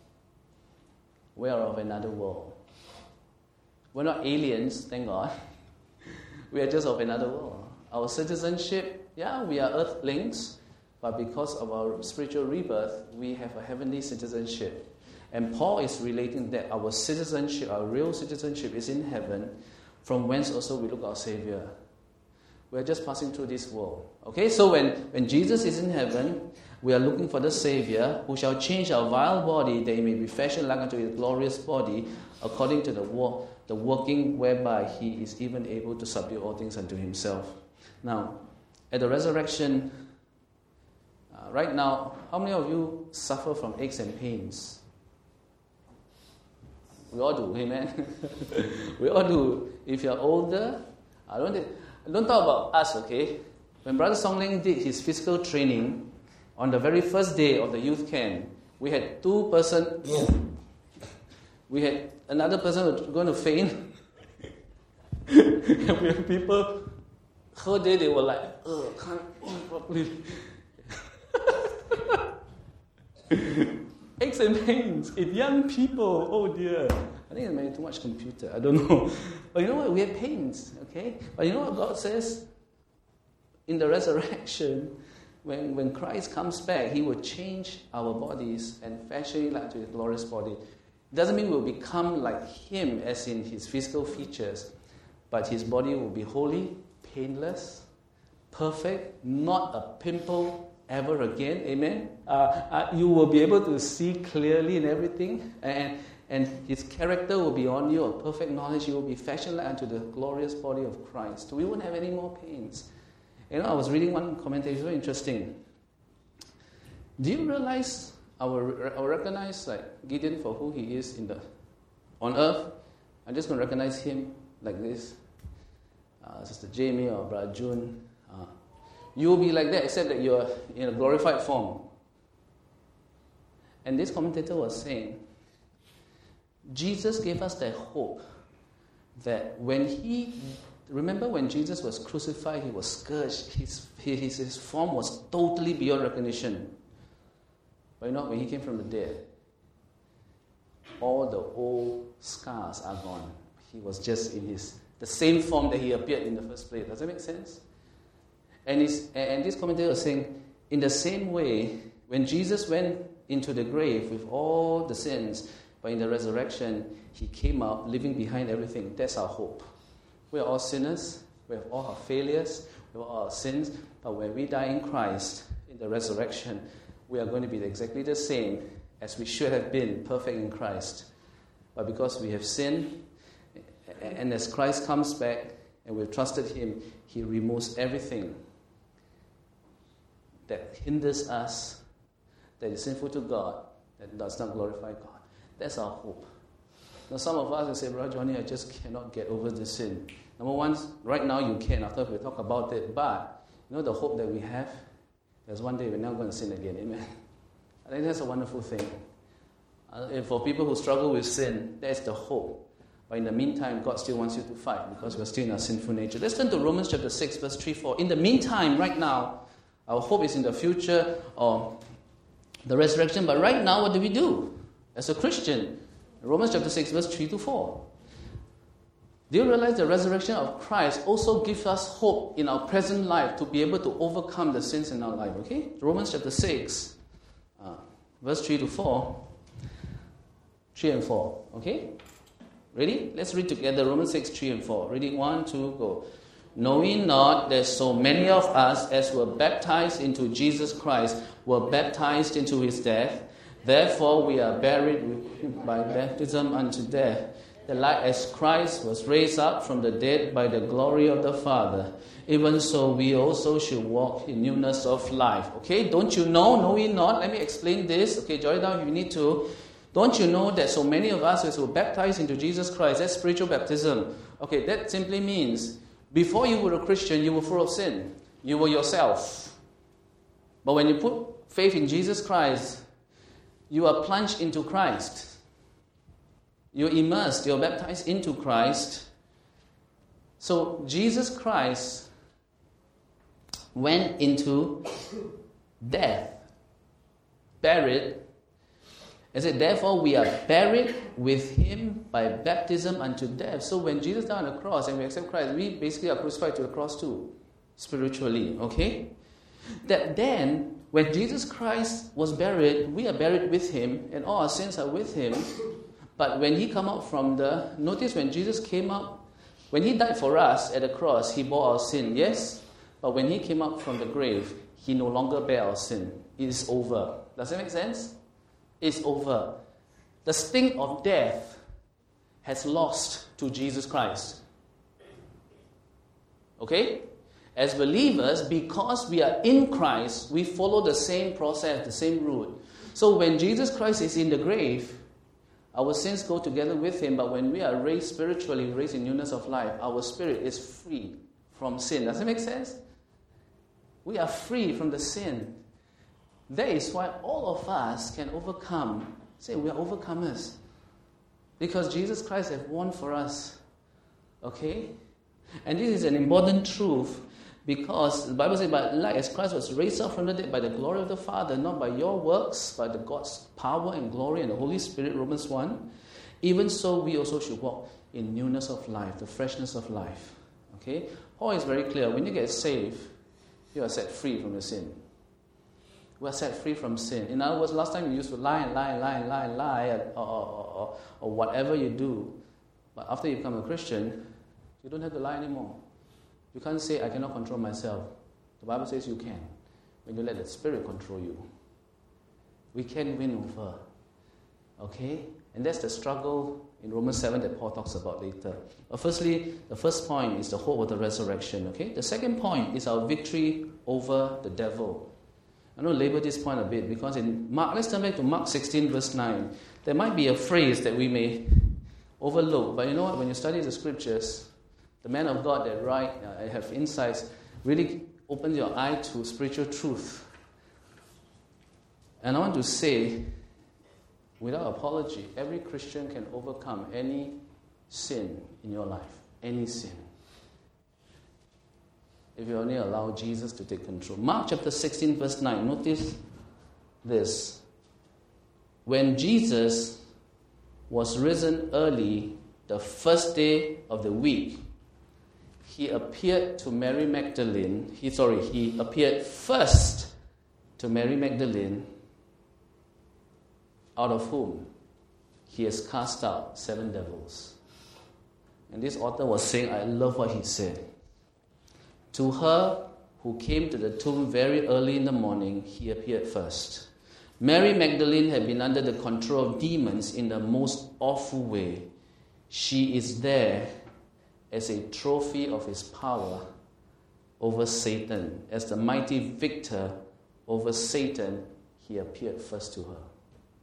We are of another world. We're not aliens, thank God. We are just of another world. Our citizenship, yeah, we are earthlings, but because of our spiritual rebirth, we have a heavenly citizenship. And Paul is relating that our citizenship, our real citizenship is in heaven, from whence also we look our Savior. We're just passing through this world. Okay, so when, when Jesus is in heaven, we are looking for the Savior who shall change our vile body that he may be fashioned like unto his glorious body, according to the, wo- the working whereby he is even able to subdue all things unto himself. Now, at the resurrection, uh, right now, how many of you suffer from aches and pains? We all do, amen? We all do. If you're older, I don't think, don't talk about us, okay? When Brother Songling did his physical training, on the very first day of the youth camp, we had two person, we had another person going to faint. And we had people, whole day they were like, ugh, can't move properly. Aches and pains in young people, oh dear. I think it's maybe too much computer, I don't know. But you know what, we have pains, okay? But you know what God says? In the resurrection, when, when Christ comes back, he will change our bodies and fashion it like to his glorious body. It doesn't mean we'll become like him as in his physical features, but his body will be holy, painless, perfect, not a pimple ever again, amen? Uh, uh, you will be able to see clearly in everything, and, and his character will be on you, of perfect knowledge. You will be fashioned like unto the glorious body of Christ. We won't have any more pains. You know, I was reading one commentary, it's very interesting. Do you realize, I will, I will recognize like Gideon for who he is in the on earth? I'm just going to recognize him like this. Uh, Sister Jamie or Brother June. Uh, you will be like that, except that you're in a glorified form. And this commentator was saying, Jesus gave us that hope that when he, remember when Jesus was crucified, he was scourged, his, his, his form was totally beyond recognition. But you know, when he came from the dead, all the old scars are gone. He was just in his, the same form that he appeared in the first place. Does that make sense? And, and this commentator was saying, in the same way, when Jesus went into the grave with all the sins, but in the resurrection, he came out, leaving behind everything. That's our hope. We are all sinners. We have all our failures. We have all our sins. But when we die in Christ, in the resurrection, we are going to be exactly the same as we should have been, perfect in Christ. But because we have sinned, and as Christ comes back, and we've trusted Him, He removes everything that hinders us, that is sinful to God, that does not glorify God. That's our hope. Now some of us will say, Brother Johnny, I just cannot get over this sin. Number one, right now you can, after we talk about it, but you know the hope that we have? There's one day we're not going to sin again, amen? I think that's a wonderful thing. Uh, and for people who struggle with sin, that's the hope. But in the meantime, God still wants you to fight because we're still in our sinful nature. Let's turn to Romans chapter six, verse three, four. In the meantime, right now, our hope is in the future or the resurrection. But right now, what do we do as a Christian? Romans chapter six, verse three to four. Do you realize the resurrection of Christ also gives us hope in our present life to be able to overcome the sins in our life? Okay? Romans chapter six, uh, verse three to four. three and four. Okay? Ready? Let's read together Romans six, three and four. Ready? One, two, go. Knowing not that so many of us as were baptized into Jesus Christ were baptized into His death, therefore we are buried with Him by baptism unto death, that like as Christ was raised up from the dead by the glory of the Father, even so we also should walk in newness of life. Okay, don't you know, know ye not? Let me explain this. Okay, jot it down if you need to. Don't you know that so many of us as were baptized into Jesus Christ, that's spiritual baptism. Okay, that simply means before you were a Christian, you were full of sin. You were yourself. But when you put faith in Jesus Christ, you are plunged into Christ. You're immersed, you're baptized into Christ. So Jesus Christ went into death, buried. I said, therefore we are buried with Him by baptism unto death. So when Jesus died on the cross and we accept Christ, we basically are crucified to the cross too, spiritually, okay? That then, when Jesus Christ was buried, we are buried with Him and all our sins are with Him. But when He come out from the, notice when Jesus came up, when He died for us at the cross, He bore our sin, yes? But when He came up from the grave, He no longer bear our sin. It is over. Does that make sense? It's over. The sting of death has lost to Jesus Christ. Okay? As believers, because we are in Christ, we follow the same process, the same route. So when Jesus Christ is in the grave, our sins go together with Him, but when we are raised spiritually, raised in newness of life, our spirit is free from sin. Does that make sense? We are free from the sin. That is why all of us can overcome. Say, we are overcomers. Because Jesus Christ has won for us. Okay? And this is an important truth because the Bible says, but like as Christ was raised up from the dead by the glory of the Father, not by your works, by the God's power and glory and the Holy Spirit, Romans one, even so we also should walk in newness of life, the freshness of life. Okay? Paul is very clear. When you get saved, you are set free from the sin. We are set free from sin. In other words, last time you used to lie and lie and lie and lie and lie or, or, or, or whatever you do. But after you become a Christian, you don't have to lie anymore. You can't say, I cannot control myself. The Bible says you can. When you let the Spirit control you. We can win over. Okay? And that's the struggle in Romans seven that Paul talks about later. But firstly, the first point is the hope of the resurrection. Okay? The second point is our victory over the devil. I'm going to label this point a bit because in Mark, let's turn back to Mark sixteen verse nine. There might be a phrase that we may overlook, but you know what? When you study the scriptures, the men of God that write, uh, have insights, really opens your eye to spiritual truth. And I want to say, without apology, every Christian can overcome any sin in your life. Any sin. If you only allow Jesus to take control. Mark chapter sixteen verse nine. Notice this. When Jesus was risen early, the first day of the week, He appeared to Mary Magdalene. He sorry, He appeared first to Mary Magdalene, out of whom He has cast out seven devils. And this author was saying, I love what he said. To her who came to the tomb very early in the morning, He appeared first. Mary Magdalene had been under the control of demons in the most awful way. She is there as a trophy of his power over Satan. As the mighty victor over Satan, he appeared first to her.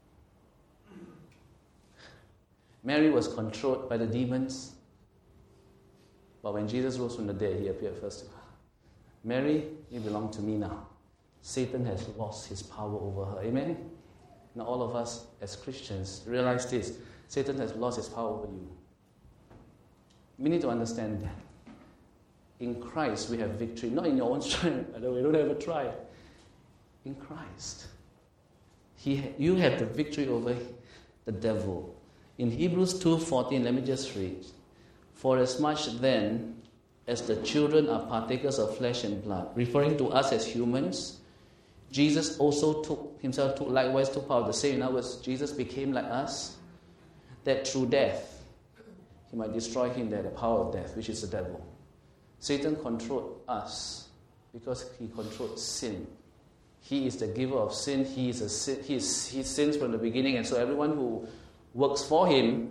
Mary was controlled by the demons, but when Jesus rose from the dead, he appeared first to her. Mary, you belong to me now. Satan has lost his power over her. Amen? Now all of us as Christians realize this. Satan has lost his power over you. We need to understand that. In Christ, we have victory. Not in your own strength. We don't ever try. In Christ. He, you have the victory over the devil. In Hebrews two fourteen, let me just read. For as much then as the children are partakers of flesh and blood, referring to us as humans, Jesus also took himself took likewise took part of the same. In other words, Jesus became like us, that through death he might destroy him that the power of death, which is the devil. Satan controlled us because he controlled sin. He is the giver of sin. He is a sin, he, is, he sins from the beginning, and so everyone who works for him,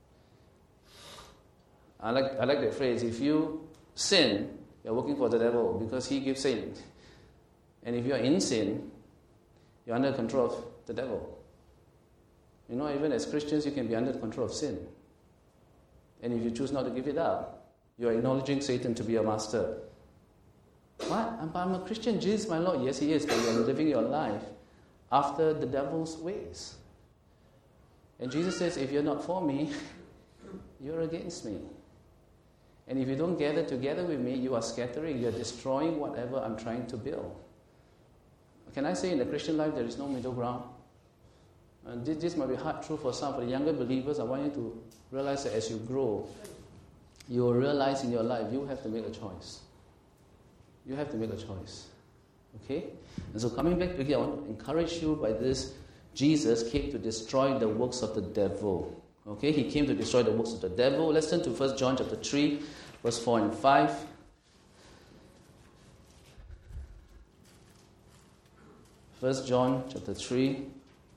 I like I like that phrase, if you sin, you're working for the devil because he gives sin. And if you're in sin, you're under control of the devil. You know, even as Christians, you can be under the control of sin. And if you choose not to give it up, you're acknowledging Satan to be your master. What? I'm, I'm a Christian. Jesus, my Lord. Yes, he is, but you're living your life after the devil's ways. And Jesus says, if you're not for me, you're against me. And if you don't gather together with me, you are scattering. You're destroying whatever I'm trying to build. Can I say in the Christian life there is no middle ground? And this, this might be hard truth for some. For the younger believers, I want you to realize that as you grow, you will realize in your life you have to make a choice. You have to make a choice. Okay? And so coming back to here, I want to encourage you by this. Jesus came to destroy the works of the devil. Okay? He came to destroy the works of the devil. Let's turn to First John chapter three, verse four and five. First John chapter three.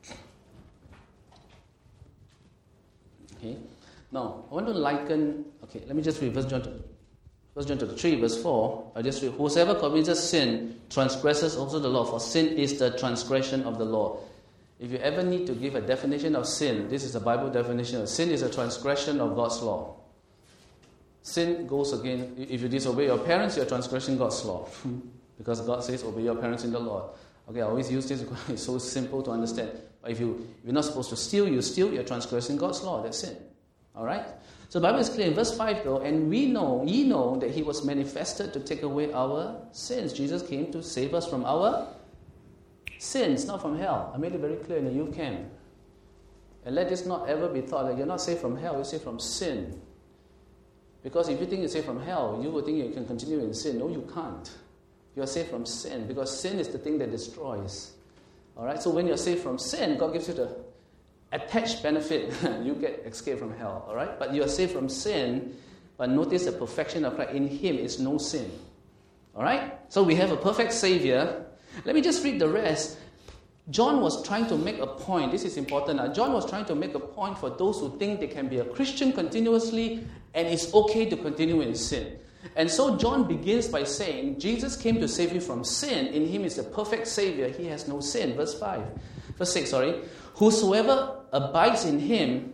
Okay. Now, I want to liken, okay, let me just read First John, First John chapter three, verse four. I just read, whosoever commits sin transgresses also the law, for sin is the transgression of the law. If you ever need to give a definition of sin, this is the Bible definition of sin is a transgression of God's law. Sin goes again, if you disobey your parents, you're transgressing God's law. Because God says, obey your parents in the Lord. Okay, I always use this because it's so simple to understand. But if, you, if you're not supposed to steal, you steal, you're transgressing God's law. That's sin. Alright? So the Bible is clear in verse five though, and we know, ye know that he was manifested to take away our sins. Jesus came to save us from our sins, not from hell. I made it very clear in the youth camp. And let this not ever be thought that you're not saved from hell, you're saved from sin. Because if you think you're saved from hell, you will think you can continue in sin. No, you can't. You are saved from sin, because sin is the thing that destroys. Alright, so when you're saved from sin, God gives you the attached benefit. You get escape from hell. Alright, but you are saved from sin, but notice the perfection of Christ. In him is no sin. Alright, so we have a perfect Savior. Let me just read the rest. John was trying to make a point. This is important. Now, John was trying to make a point for those who think they can be a Christian continuously and it's okay to continue in sin. And so John begins by saying, Jesus came to save you from sin. In him is the perfect Savior. He has no sin. Verse five. Verse six, sorry. Whosoever abides in him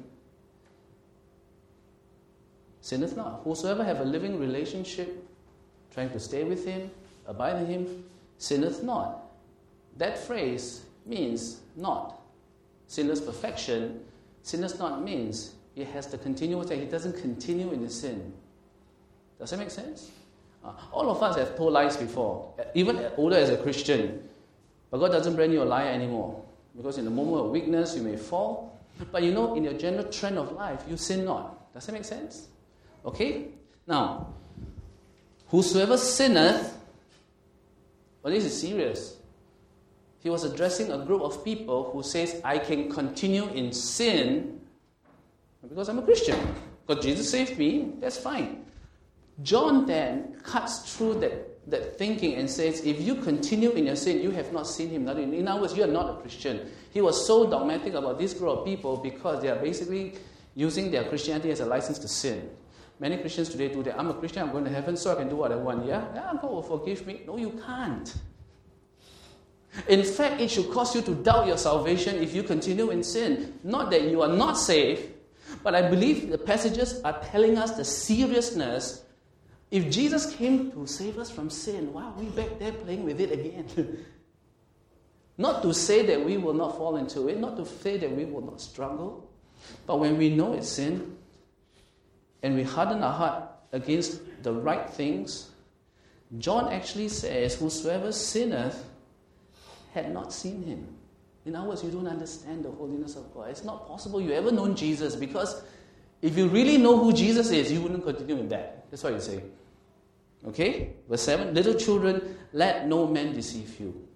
sinneth not. Whosoever have a living relationship, trying to stay with him, abide in him, sinneth not. That phrase means not. Sinless perfection. Sinneth not means it has the continuity. He doesn't continue in his sin. Does that make sense? Uh, all of us have told lies before, even older as a Christian. But God doesn't brand you a liar anymore. Because in the moment of weakness, you may fall. But you know, in your general trend of life, you sin not. Does that make sense? Okay? Now, whosoever sinneth, well, this is serious. He was addressing a group of people who says, I can continue in sin because I'm a Christian. Because Jesus saved me, that's fine. John then cuts through that, that thinking and says, if you continue in your sin, you have not seen him. In other words, you are not a Christian. He was so dogmatic about this group of people because they are basically using their Christianity as a license to sin. Many Christians today do that. I'm a Christian, I'm going to heaven, so I can do what I want. Yeah? Yeah, God will forgive me. No, you can't. In fact, it should cause you to doubt your salvation if you continue in sin. Not that you are not saved, but I believe the passages are telling us the seriousness. If Jesus came to save us from sin, why are we back there playing with it again? Not to say that we will not fall into it, not to say that we will not struggle, but when we know it's sin, and we harden our heart against the right things, John actually says, whosoever sinneth had not seen him. In other words, you don't understand the holiness of God. It's not possible you ever known Jesus, because if you really know who Jesus is, you wouldn't continue in that. That's what you say. Okay? Verse seven, little children, let no man deceive you.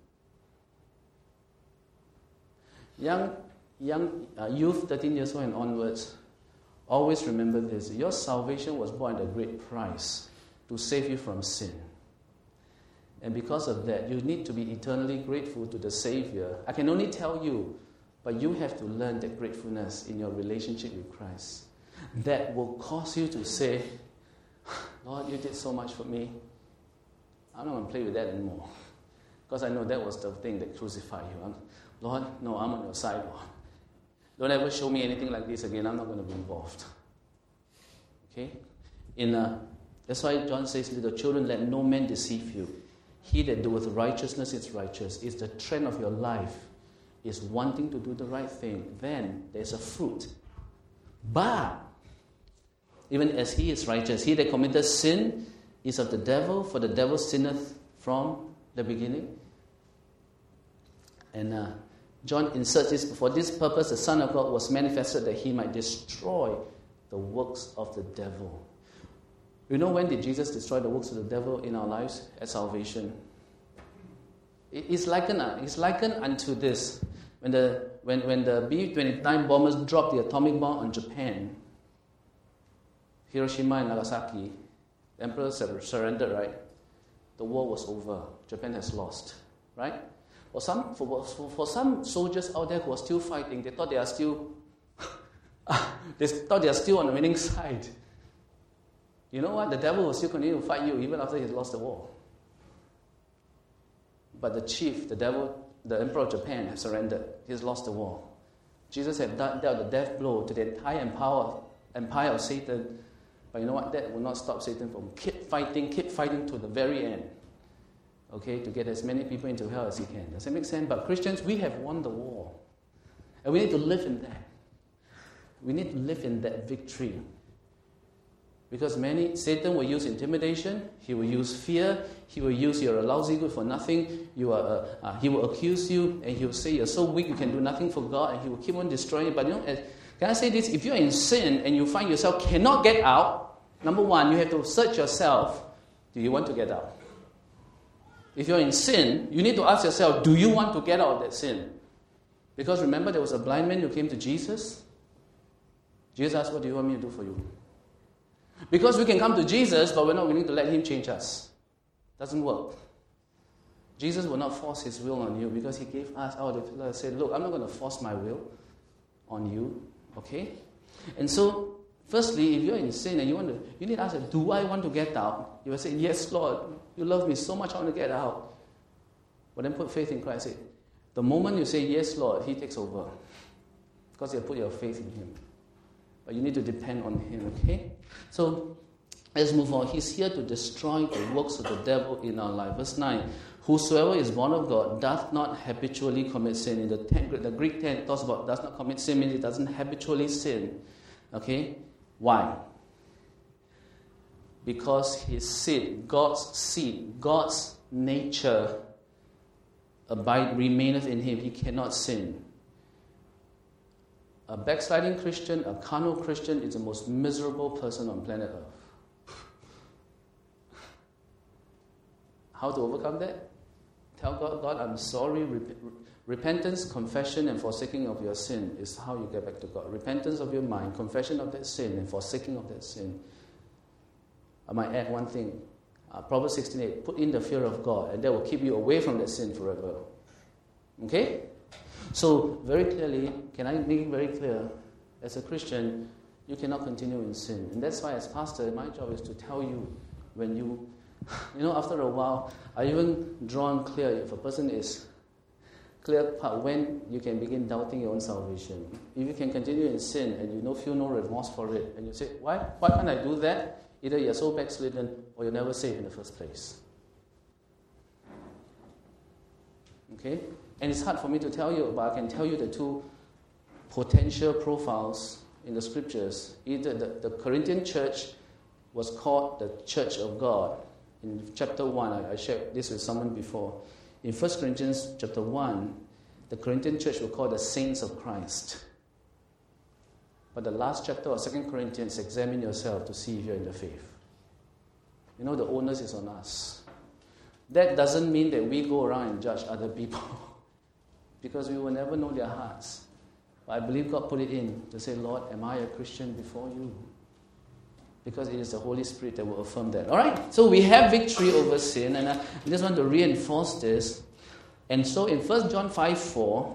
Young, young uh, youth, thirteen years old and onwards, always remember this. Your salvation was bought at a great price to save you from sin. And because of that, you need to be eternally grateful to the Savior. I can only tell you, but you have to learn that gratefulness in your relationship with Christ. That will cause you to say, Lord, you did so much for me. I'm not going to play with that anymore. Because I know that was the thing that crucified you. I'm, Lord, no, I'm on your side, Lord. Don't ever show me anything like this again. I'm not going to be involved. Okay? In uh, that's why John says, little children, let no man deceive you. He that doeth righteousness is righteous. Is the trend of your life is wanting to do the right thing. Then there's a fruit. But even as he is righteous, he that committeth sin is of the devil, for the devil sinneth from the beginning. And uh, John inserts this, for this purpose the Son of God was manifested that he might destroy the works of the devil. You know when did Jesus destroy the works of the devil in our lives? At salvation. It's likened, it's likened unto this. When the when, when the B twenty-nine bombers dropped the atomic bomb on Japan, Hiroshima and Nagasaki, the emperor surrendered, right? The war was over. Japan has lost, right? For some, for, for, for some soldiers out there who are still fighting, they thought they are still, they thought they are still on the winning side. You know what? The devil will still continue to fight you even after he's lost the war. But the chief, the devil, the emperor of Japan, has surrendered. He's lost the war. Jesus had dealt the death blow to the entire empire, empire of Satan. But you know what? That will not stop Satan from keep fighting, keep fighting to the very end. Okay, to get as many people into hell as he can. Does that make sense? But Christians, we have won the war. And we need to live in that. We need to live in that victory. Because many, Satan will use intimidation, he will use fear, he will use you're a lousy good for nothing, you are, uh, uh, he will accuse you, and he will say you're so weak you can do nothing for God, and he will keep on destroying you. But you know, as, can I say this? If you're in sin and you find yourself cannot get out, number one, you have to search yourself, do you want to get out? If you're in sin, you need to ask yourself, do you want to get out of that sin? Because remember, there was a blind man who came to Jesus. Jesus asked, what do you want me to do for you? Because we can come to Jesus, but we're not willing to let him change us. Doesn't work. Jesus will not force his will on you because he gave us out of the said, look, I'm not going to force my will on you. Okay? And so, firstly, if you're in sin and you want to, you need to ask, do I want to get out? You will say, yes, Lord, you love me so much, I want to get out. But then put faith in Christ. Say, the moment you say, yes, Lord, he takes over. Because you put your faith in him. But you need to depend on him, okay? So, let's move on. He's here to destroy the works of the devil in our life. Verse nine, whosoever is born of God doth not habitually commit sin. In the, ten, the Greek ten talks about does not commit sin, means it doesn't habitually sin. Okay? Why? Because his seed, God's seed, God's nature abide, remaineth in him. He cannot sin. A backsliding Christian, a carnal Christian, is the most miserable person on planet Earth. How to overcome that? Tell God, God, I'm sorry. Rep- repentance, confession, and forsaking of your sin is how you get back to God. Repentance of your mind, confession of that sin, and forsaking of that sin. I might add one thing. Uh, Proverbs sixteen eight, put in the fear of God, and that will keep you away from that sin forever. Okay? So, very clearly, can I make it very clear? As a Christian, you cannot continue in sin. And that's why as pastor, my job is to tell you when you, you know, after a while, I even drawn clear if a person is clear part when you can begin doubting your own salvation. If you can continue in sin and you don't feel no remorse for it, and you say, why, why can't I do that? Either you're so backslidden or you're never saved in the first place. Okay? And it's hard for me to tell you, but I can tell you the two potential profiles in the scriptures. Either the, the Corinthian church was called the Church of God. In chapter one, I, I shared this with someone before. In First Corinthians chapter one, the Corinthian church were called the Saints of Christ. But the last chapter of Second Corinthians, examine yourself to see if you're in the faith. You know, the onus is on us. That doesn't mean that we go around and judge other people. Because we will never know their hearts. But I believe God put it in to say, Lord, am I a Christian before you? Because it is the Holy Spirit that will affirm that. All right, so we have victory over sin, and I just want to reinforce this. And so in First John five four,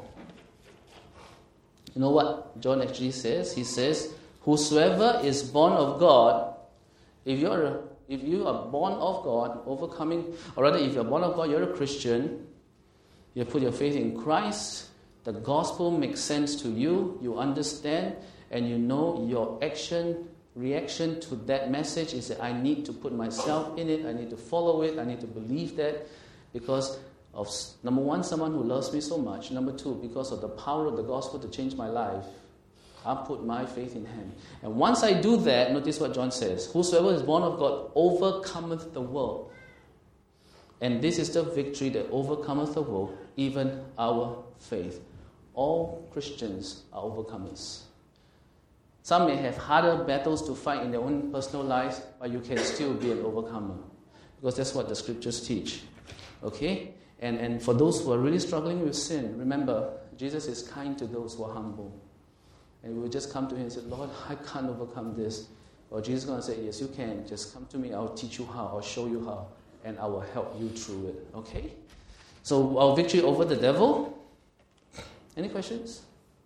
you know what John actually says? He says, whosoever is born of God, if you're a, if you are born of God, overcoming, or rather if you're born of God, you're a Christian, you put your faith in Christ, the gospel makes sense to you, you understand, and you know your action, reaction to that message is that I need to put myself in it, I need to follow it, I need to believe that, because of, number one, someone who loves me so much, number two, because of the power of the gospel to change my life, I put my faith in Him. And once I do that, notice what John says, whosoever is born of God overcometh the world. And this is the victory that overcometh the world, even our faith. All Christians are overcomers. Some may have harder battles to fight in their own personal lives, but you can still be an overcomer. Because that's what the scriptures teach. Okay? And, and for those who are really struggling with sin, remember, Jesus is kind to those who are humble. And we will just come to Him and say, Lord, I can't overcome this. Or Jesus is going to say, yes, you can. Just come to me. I'll teach you how. I'll show you how. And I will help you through it. Okay? So our victory over the devil. Any questions?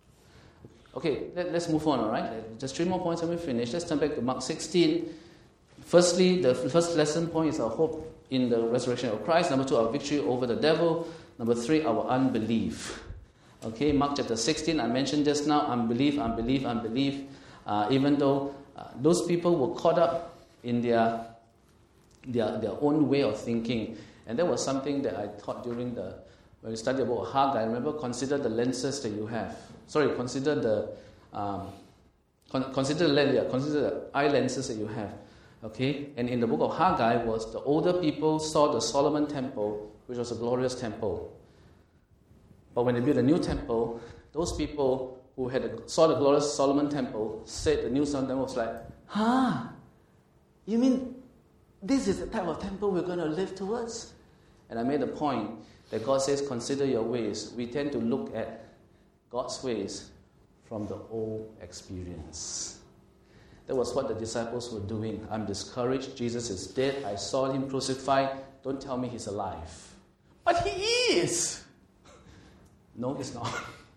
Okay, let, let's move on, all right? Just three more points and we finish. Let's turn back to Mark sixteen. Firstly, the first lesson point is our hope in the resurrection of Christ. Number two, our victory over the devil. Number three, our unbelief. Okay, Mark chapter sixteen, I mentioned just now, unbelief, unbelief, unbelief. Uh, even though uh, those people were caught up in their, their, their own way of thinking. And that was something that I taught during the, when we studied about Haggai. Remember, consider the lenses that you have. Sorry, consider the um, con- consider the lens, yeah, consider the eye lenses that you have. Okay, and in the book of Haggai was the older people saw the Solomon temple, which was a glorious temple. But when they built a new temple, those people who had a, saw the glorious Solomon temple said the new Solomon temple was like, huh? You mean this is the type of temple we're going to live towards? And I made a point that God says, consider your ways. We tend to look at God's ways from the old experience. That was what the disciples were doing. I'm discouraged. Jesus is dead. I saw Him crucified. Don't tell me He's alive. But He is. No, He's not.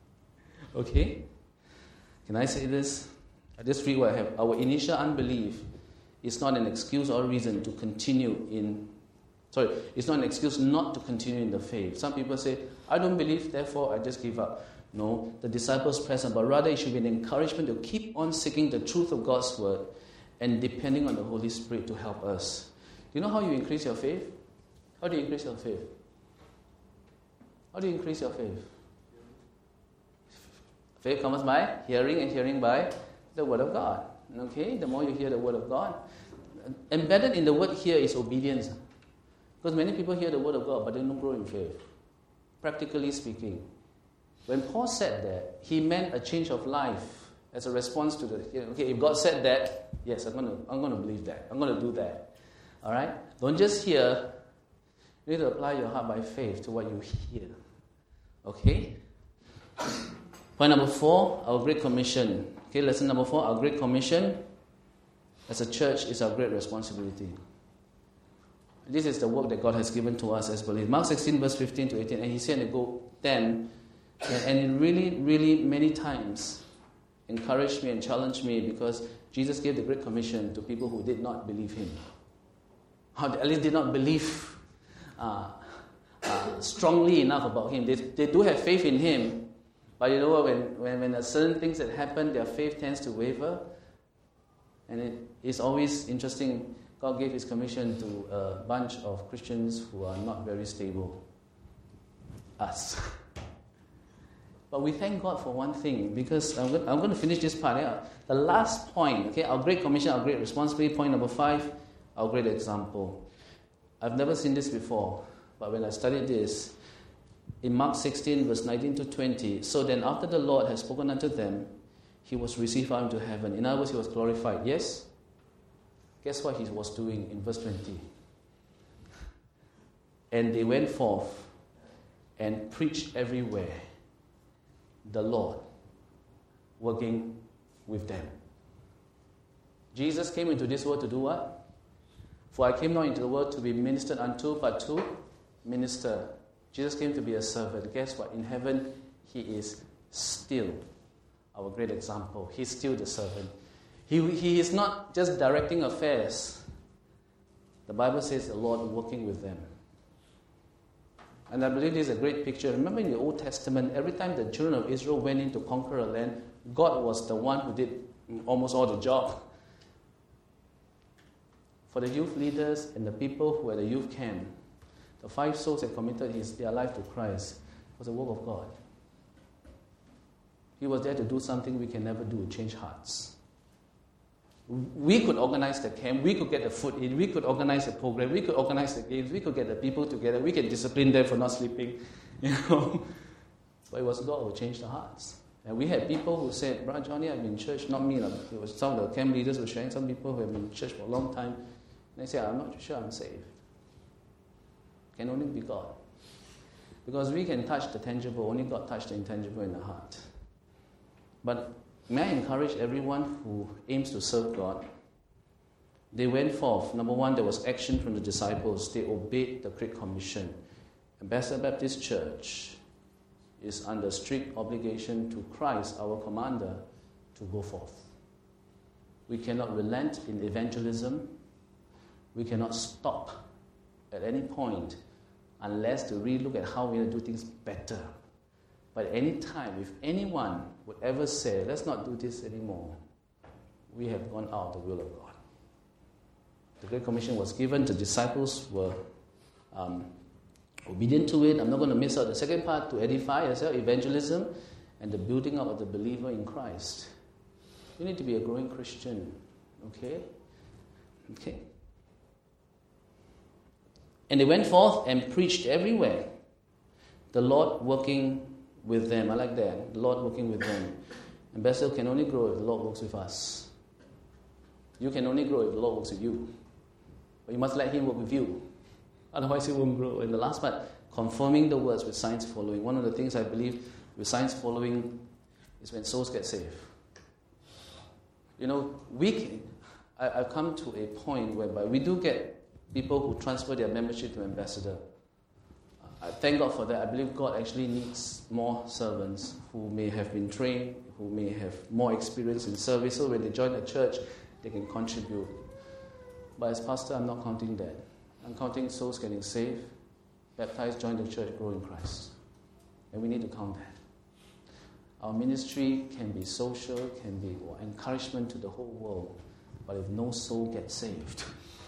Okay? Can I say this? I just read what I have. Our initial unbelief is not an excuse or reason to continue in Sorry, it's not an excuse not to continue in the faith. Some people say, I don't believe, therefore I just give up. No, the disciples present, but rather it should be an encouragement to keep on seeking the truth of God's word and depending on the Holy Spirit to help us. Do you know how you increase your faith? How do you increase your faith? How do you increase your faith? Faith comes by hearing, and hearing by the word of God. Okay, the more you hear the word of God. Embedded in the word here is obedience. Because many people hear the word of God, but they don't grow in faith. Practically speaking. When Paul said that, he meant a change of life as a response to the, okay, if God said that, yes, I'm going to I'm going to believe that. I'm going to do that. All right? Don't just hear. You need to apply your heart by faith to what you hear. Okay? Point number four, our Great Commission. Okay, lesson number four, our Great Commission as a church is our great responsibility. This is the work that God has given to us as believers. Mark sixteen, verse fifteen to eighteen. And He said to go then. And it really, really many times encouraged me and challenged me because Jesus gave the Great Commission to people who did not believe him. Or at least did not believe uh, uh, strongly enough about him. They, they do have faith in him, but you know what, when, when, when there are certain things that happen, their faith tends to waver. And it is always interesting, God gave his commission to a bunch of Christians who are not very stable. Us. But we thank God for one thing, because I'm going, I'm going to finish this part. Yeah? The last point, okay, our great commission, our great responsibility, point number five, our great example. I've never seen this before, but when I studied this, in Mark sixteen, verse nineteen to twenty, so then after the Lord had spoken unto them, he was received up into heaven. In other words, he was glorified. Yes? Guess what he was doing in verse twenty? And they went forth and preached everywhere, the Lord working with them. Jesus came into this world to do what? For I came not into the world to be ministered unto, but to minister. Jesus came to be a servant. Guess what? In heaven, he is still our great example. He's still the servant. He, he is not just directing affairs. The Bible says the Lord working with them. And I believe this is a great picture. Remember in the Old Testament, every time the children of Israel went in to conquer a land, God was the one who did almost all the job. For the youth leaders and the people who were at the youth camp, the five souls that committed his, their life to Christ was the work of God. He was there to do something we can never do, change hearts. We could organize the camp, we could get the food in, we could organize the program, we could organize the games, we could get the people together, we can discipline them for not sleeping, you know. But it was God who changed the hearts. And we had people who said, Brother Johnny, I've been in church, not me, like, it was some of the camp leaders were sharing, some people who have been in church for a long time. And they said, I'm not sure I'm saved. It can only be God. Because we can touch the tangible, only God touched the intangible in the heart. But may I encourage everyone who aims to serve God? They went forth. Number one, there was action from the disciples. They obeyed the Great Commission. Ambassador Baptist Church is under strict obligation to Christ, our commander, to go forth. We cannot relent in evangelism. We cannot stop at any point unless to really look at how we do things better. But any time, if anyone would ever say, let's not do this anymore, we have gone out of the will of God. The Great Commission was given, the disciples were um, obedient to it. I'm not going to miss out the second part, to edify as well, evangelism, and the building up of the believer in Christ. You need to be a growing Christian, okay? Okay. And they went forth and preached everywhere, the Lord working with them. I like that. The Lord working with them. And Bethel can only grow if the Lord works with us. You can only grow if the Lord works with you. But you must let him work with you. Otherwise you won't grow. And the last part, confirming the words with signs following. One of the things I believe with signs following is when souls get saved. You know, we can, I, I've come to a point whereby we do get people who transfer their membership to Ambassador. I thank God for that. I believe God actually needs more servants who may have been trained, who may have more experience in service, so when they join the church, they can contribute. But as pastor, I'm not counting that. I'm counting souls getting saved, baptized, join the church, grow in Christ. And we need to count that. Our ministry can be social, can be encouragement to the whole world, but if no soul gets saved,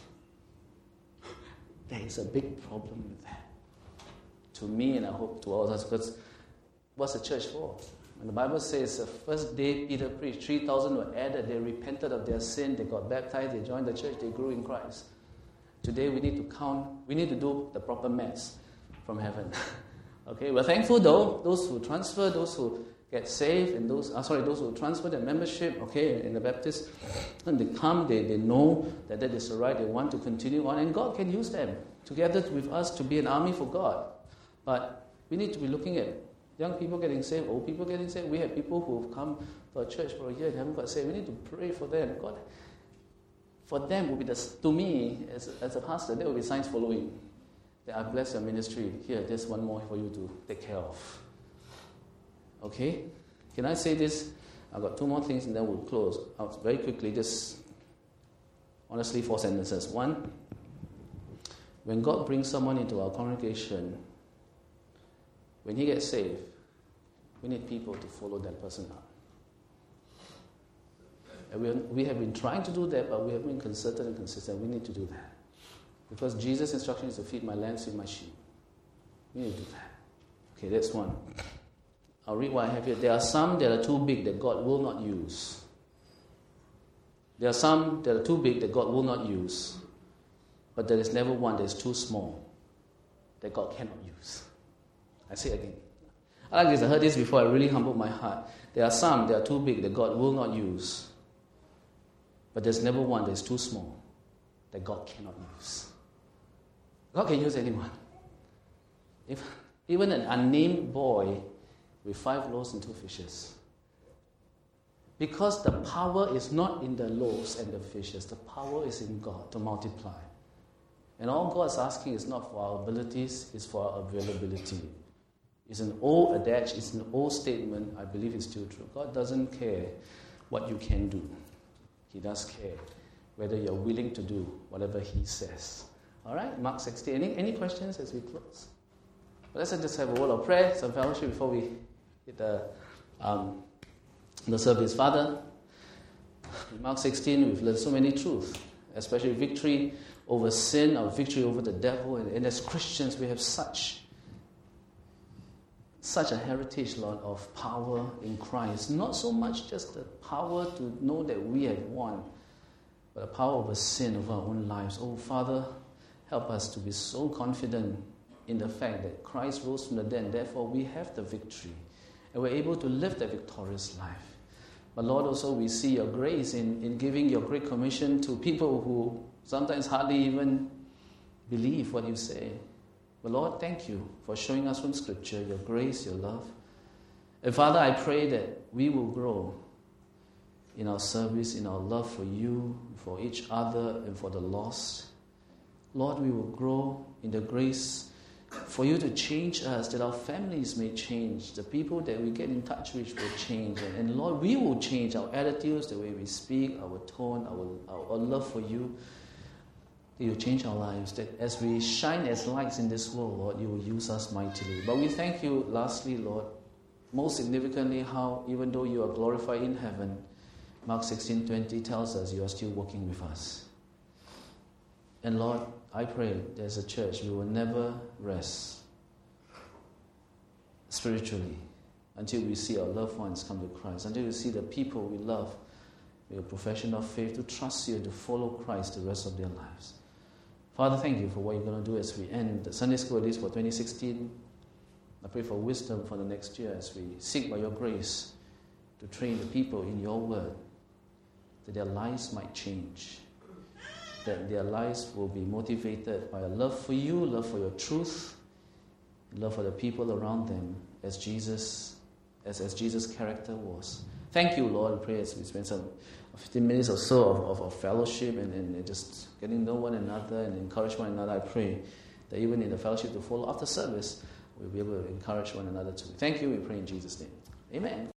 there is a big problem with that. To me, and I hope to all of us, because what's the church for? And the Bible says the first day Peter preached, three thousand were added, they repented of their sin, they got baptized, they joined the church, they grew in Christ. Today we need to count, we need to do the proper maths from heaven. Okay, we're thankful though, those who transfer, those who get saved, and those, uh, sorry, those who transfer their membership, okay, in the Baptist, and they come, they, they know that that is the right, they want to continue on, and God can use them together with us to be an army for God. But we need to be looking at young people getting saved, old people getting saved. We have people who have come to our church for a year and haven't got saved. We need to pray for them. God, for them will be the, to me, as, as a pastor, there will be signs following. That I bless your ministry. Here, there's one more for you to take care of. Okay? Can I say this? I've got two more things and then we'll close. Out very quickly, just honestly, four sentences. One, when God brings someone into our congregation, when he gets saved, we need people to follow that person up. And we, we have been trying to do that, but we have been concerted and consistent. We need to do that. Because Jesus' instruction is to feed my lambs, feed my sheep. We need to do that. Okay, that's one. I'll read what I have here. There are some that are too big that God will not use. There are some that are too big that God will not use. But there is never one that is too small that God cannot use. I say it again. I like this. I heard this before. I really humbled my heart. There are some that are too big that God will not use. But there's never one that is too small that God cannot use. God can use anyone. If, even an unnamed boy with five loaves and two fishes. Because the power is not in the loaves and the fishes. The power is in God to multiply. And all God's asking is not for our abilities, it's for our availability. It's an old adage, it's an old statement. I believe it's still true. God doesn't care what you can do. He does care whether you're willing to do whatever he says. All right, Mark sixteen. Any, any questions as we close? Well, let's just have a word of prayer, some fellowship before we hit the, um, the service. Father, in Mark sixteen, we've learned so many truths, especially victory over sin, or victory over the devil. And, and as Christians, we have such, such a heritage, Lord, of power in Christ. Not so much just the power to know that we have won, but the power over sin, over our own lives. Oh, Father, help us to be so confident in the fact that Christ rose from the dead, and therefore we have the victory, and we're able to live that victorious life. But Lord, also we see your grace in, in giving your great commission to people who sometimes hardly even believe what you say. But Lord, thank you for showing us from Scripture your grace, your love. And Father, I pray that we will grow in our service, in our love for you, for each other, and for the lost. Lord, we will grow in the grace for you to change us, that our families may change, the people that we get in touch with will change. And, and Lord, we will change our attitudes, the way we speak, our tone, our, our, our love for you. That you change our lives, that as we shine as lights in this world, Lord, you will use us mightily. But we thank you, lastly, Lord, most significantly, how even though you are glorified in heaven, Mark sixteen twenty tells us you are still working with us. And Lord, I pray that as a church we will never rest spiritually until we see our loved ones come to Christ, until we see the people we love with a profession of faith to trust you, to follow Christ the rest of their lives. Father, thank you for what you're going to do as we end the Sunday school, at least for twenty sixteen. I pray for wisdom for the next year as we seek by your grace to train the people in your word, that their lives might change, that their lives will be motivated by a love for you, love for your truth, love for the people around them, as Jesus, as, as Jesus' character was. Thank you, Lord. I pray as we spend some fifteen minutes or so of, of, of fellowship and, and just getting to know one another and encourage one another. I pray that even in the fellowship to follow after service, we'll be able to encourage one another too. Thank you. We pray in Jesus' name. Amen.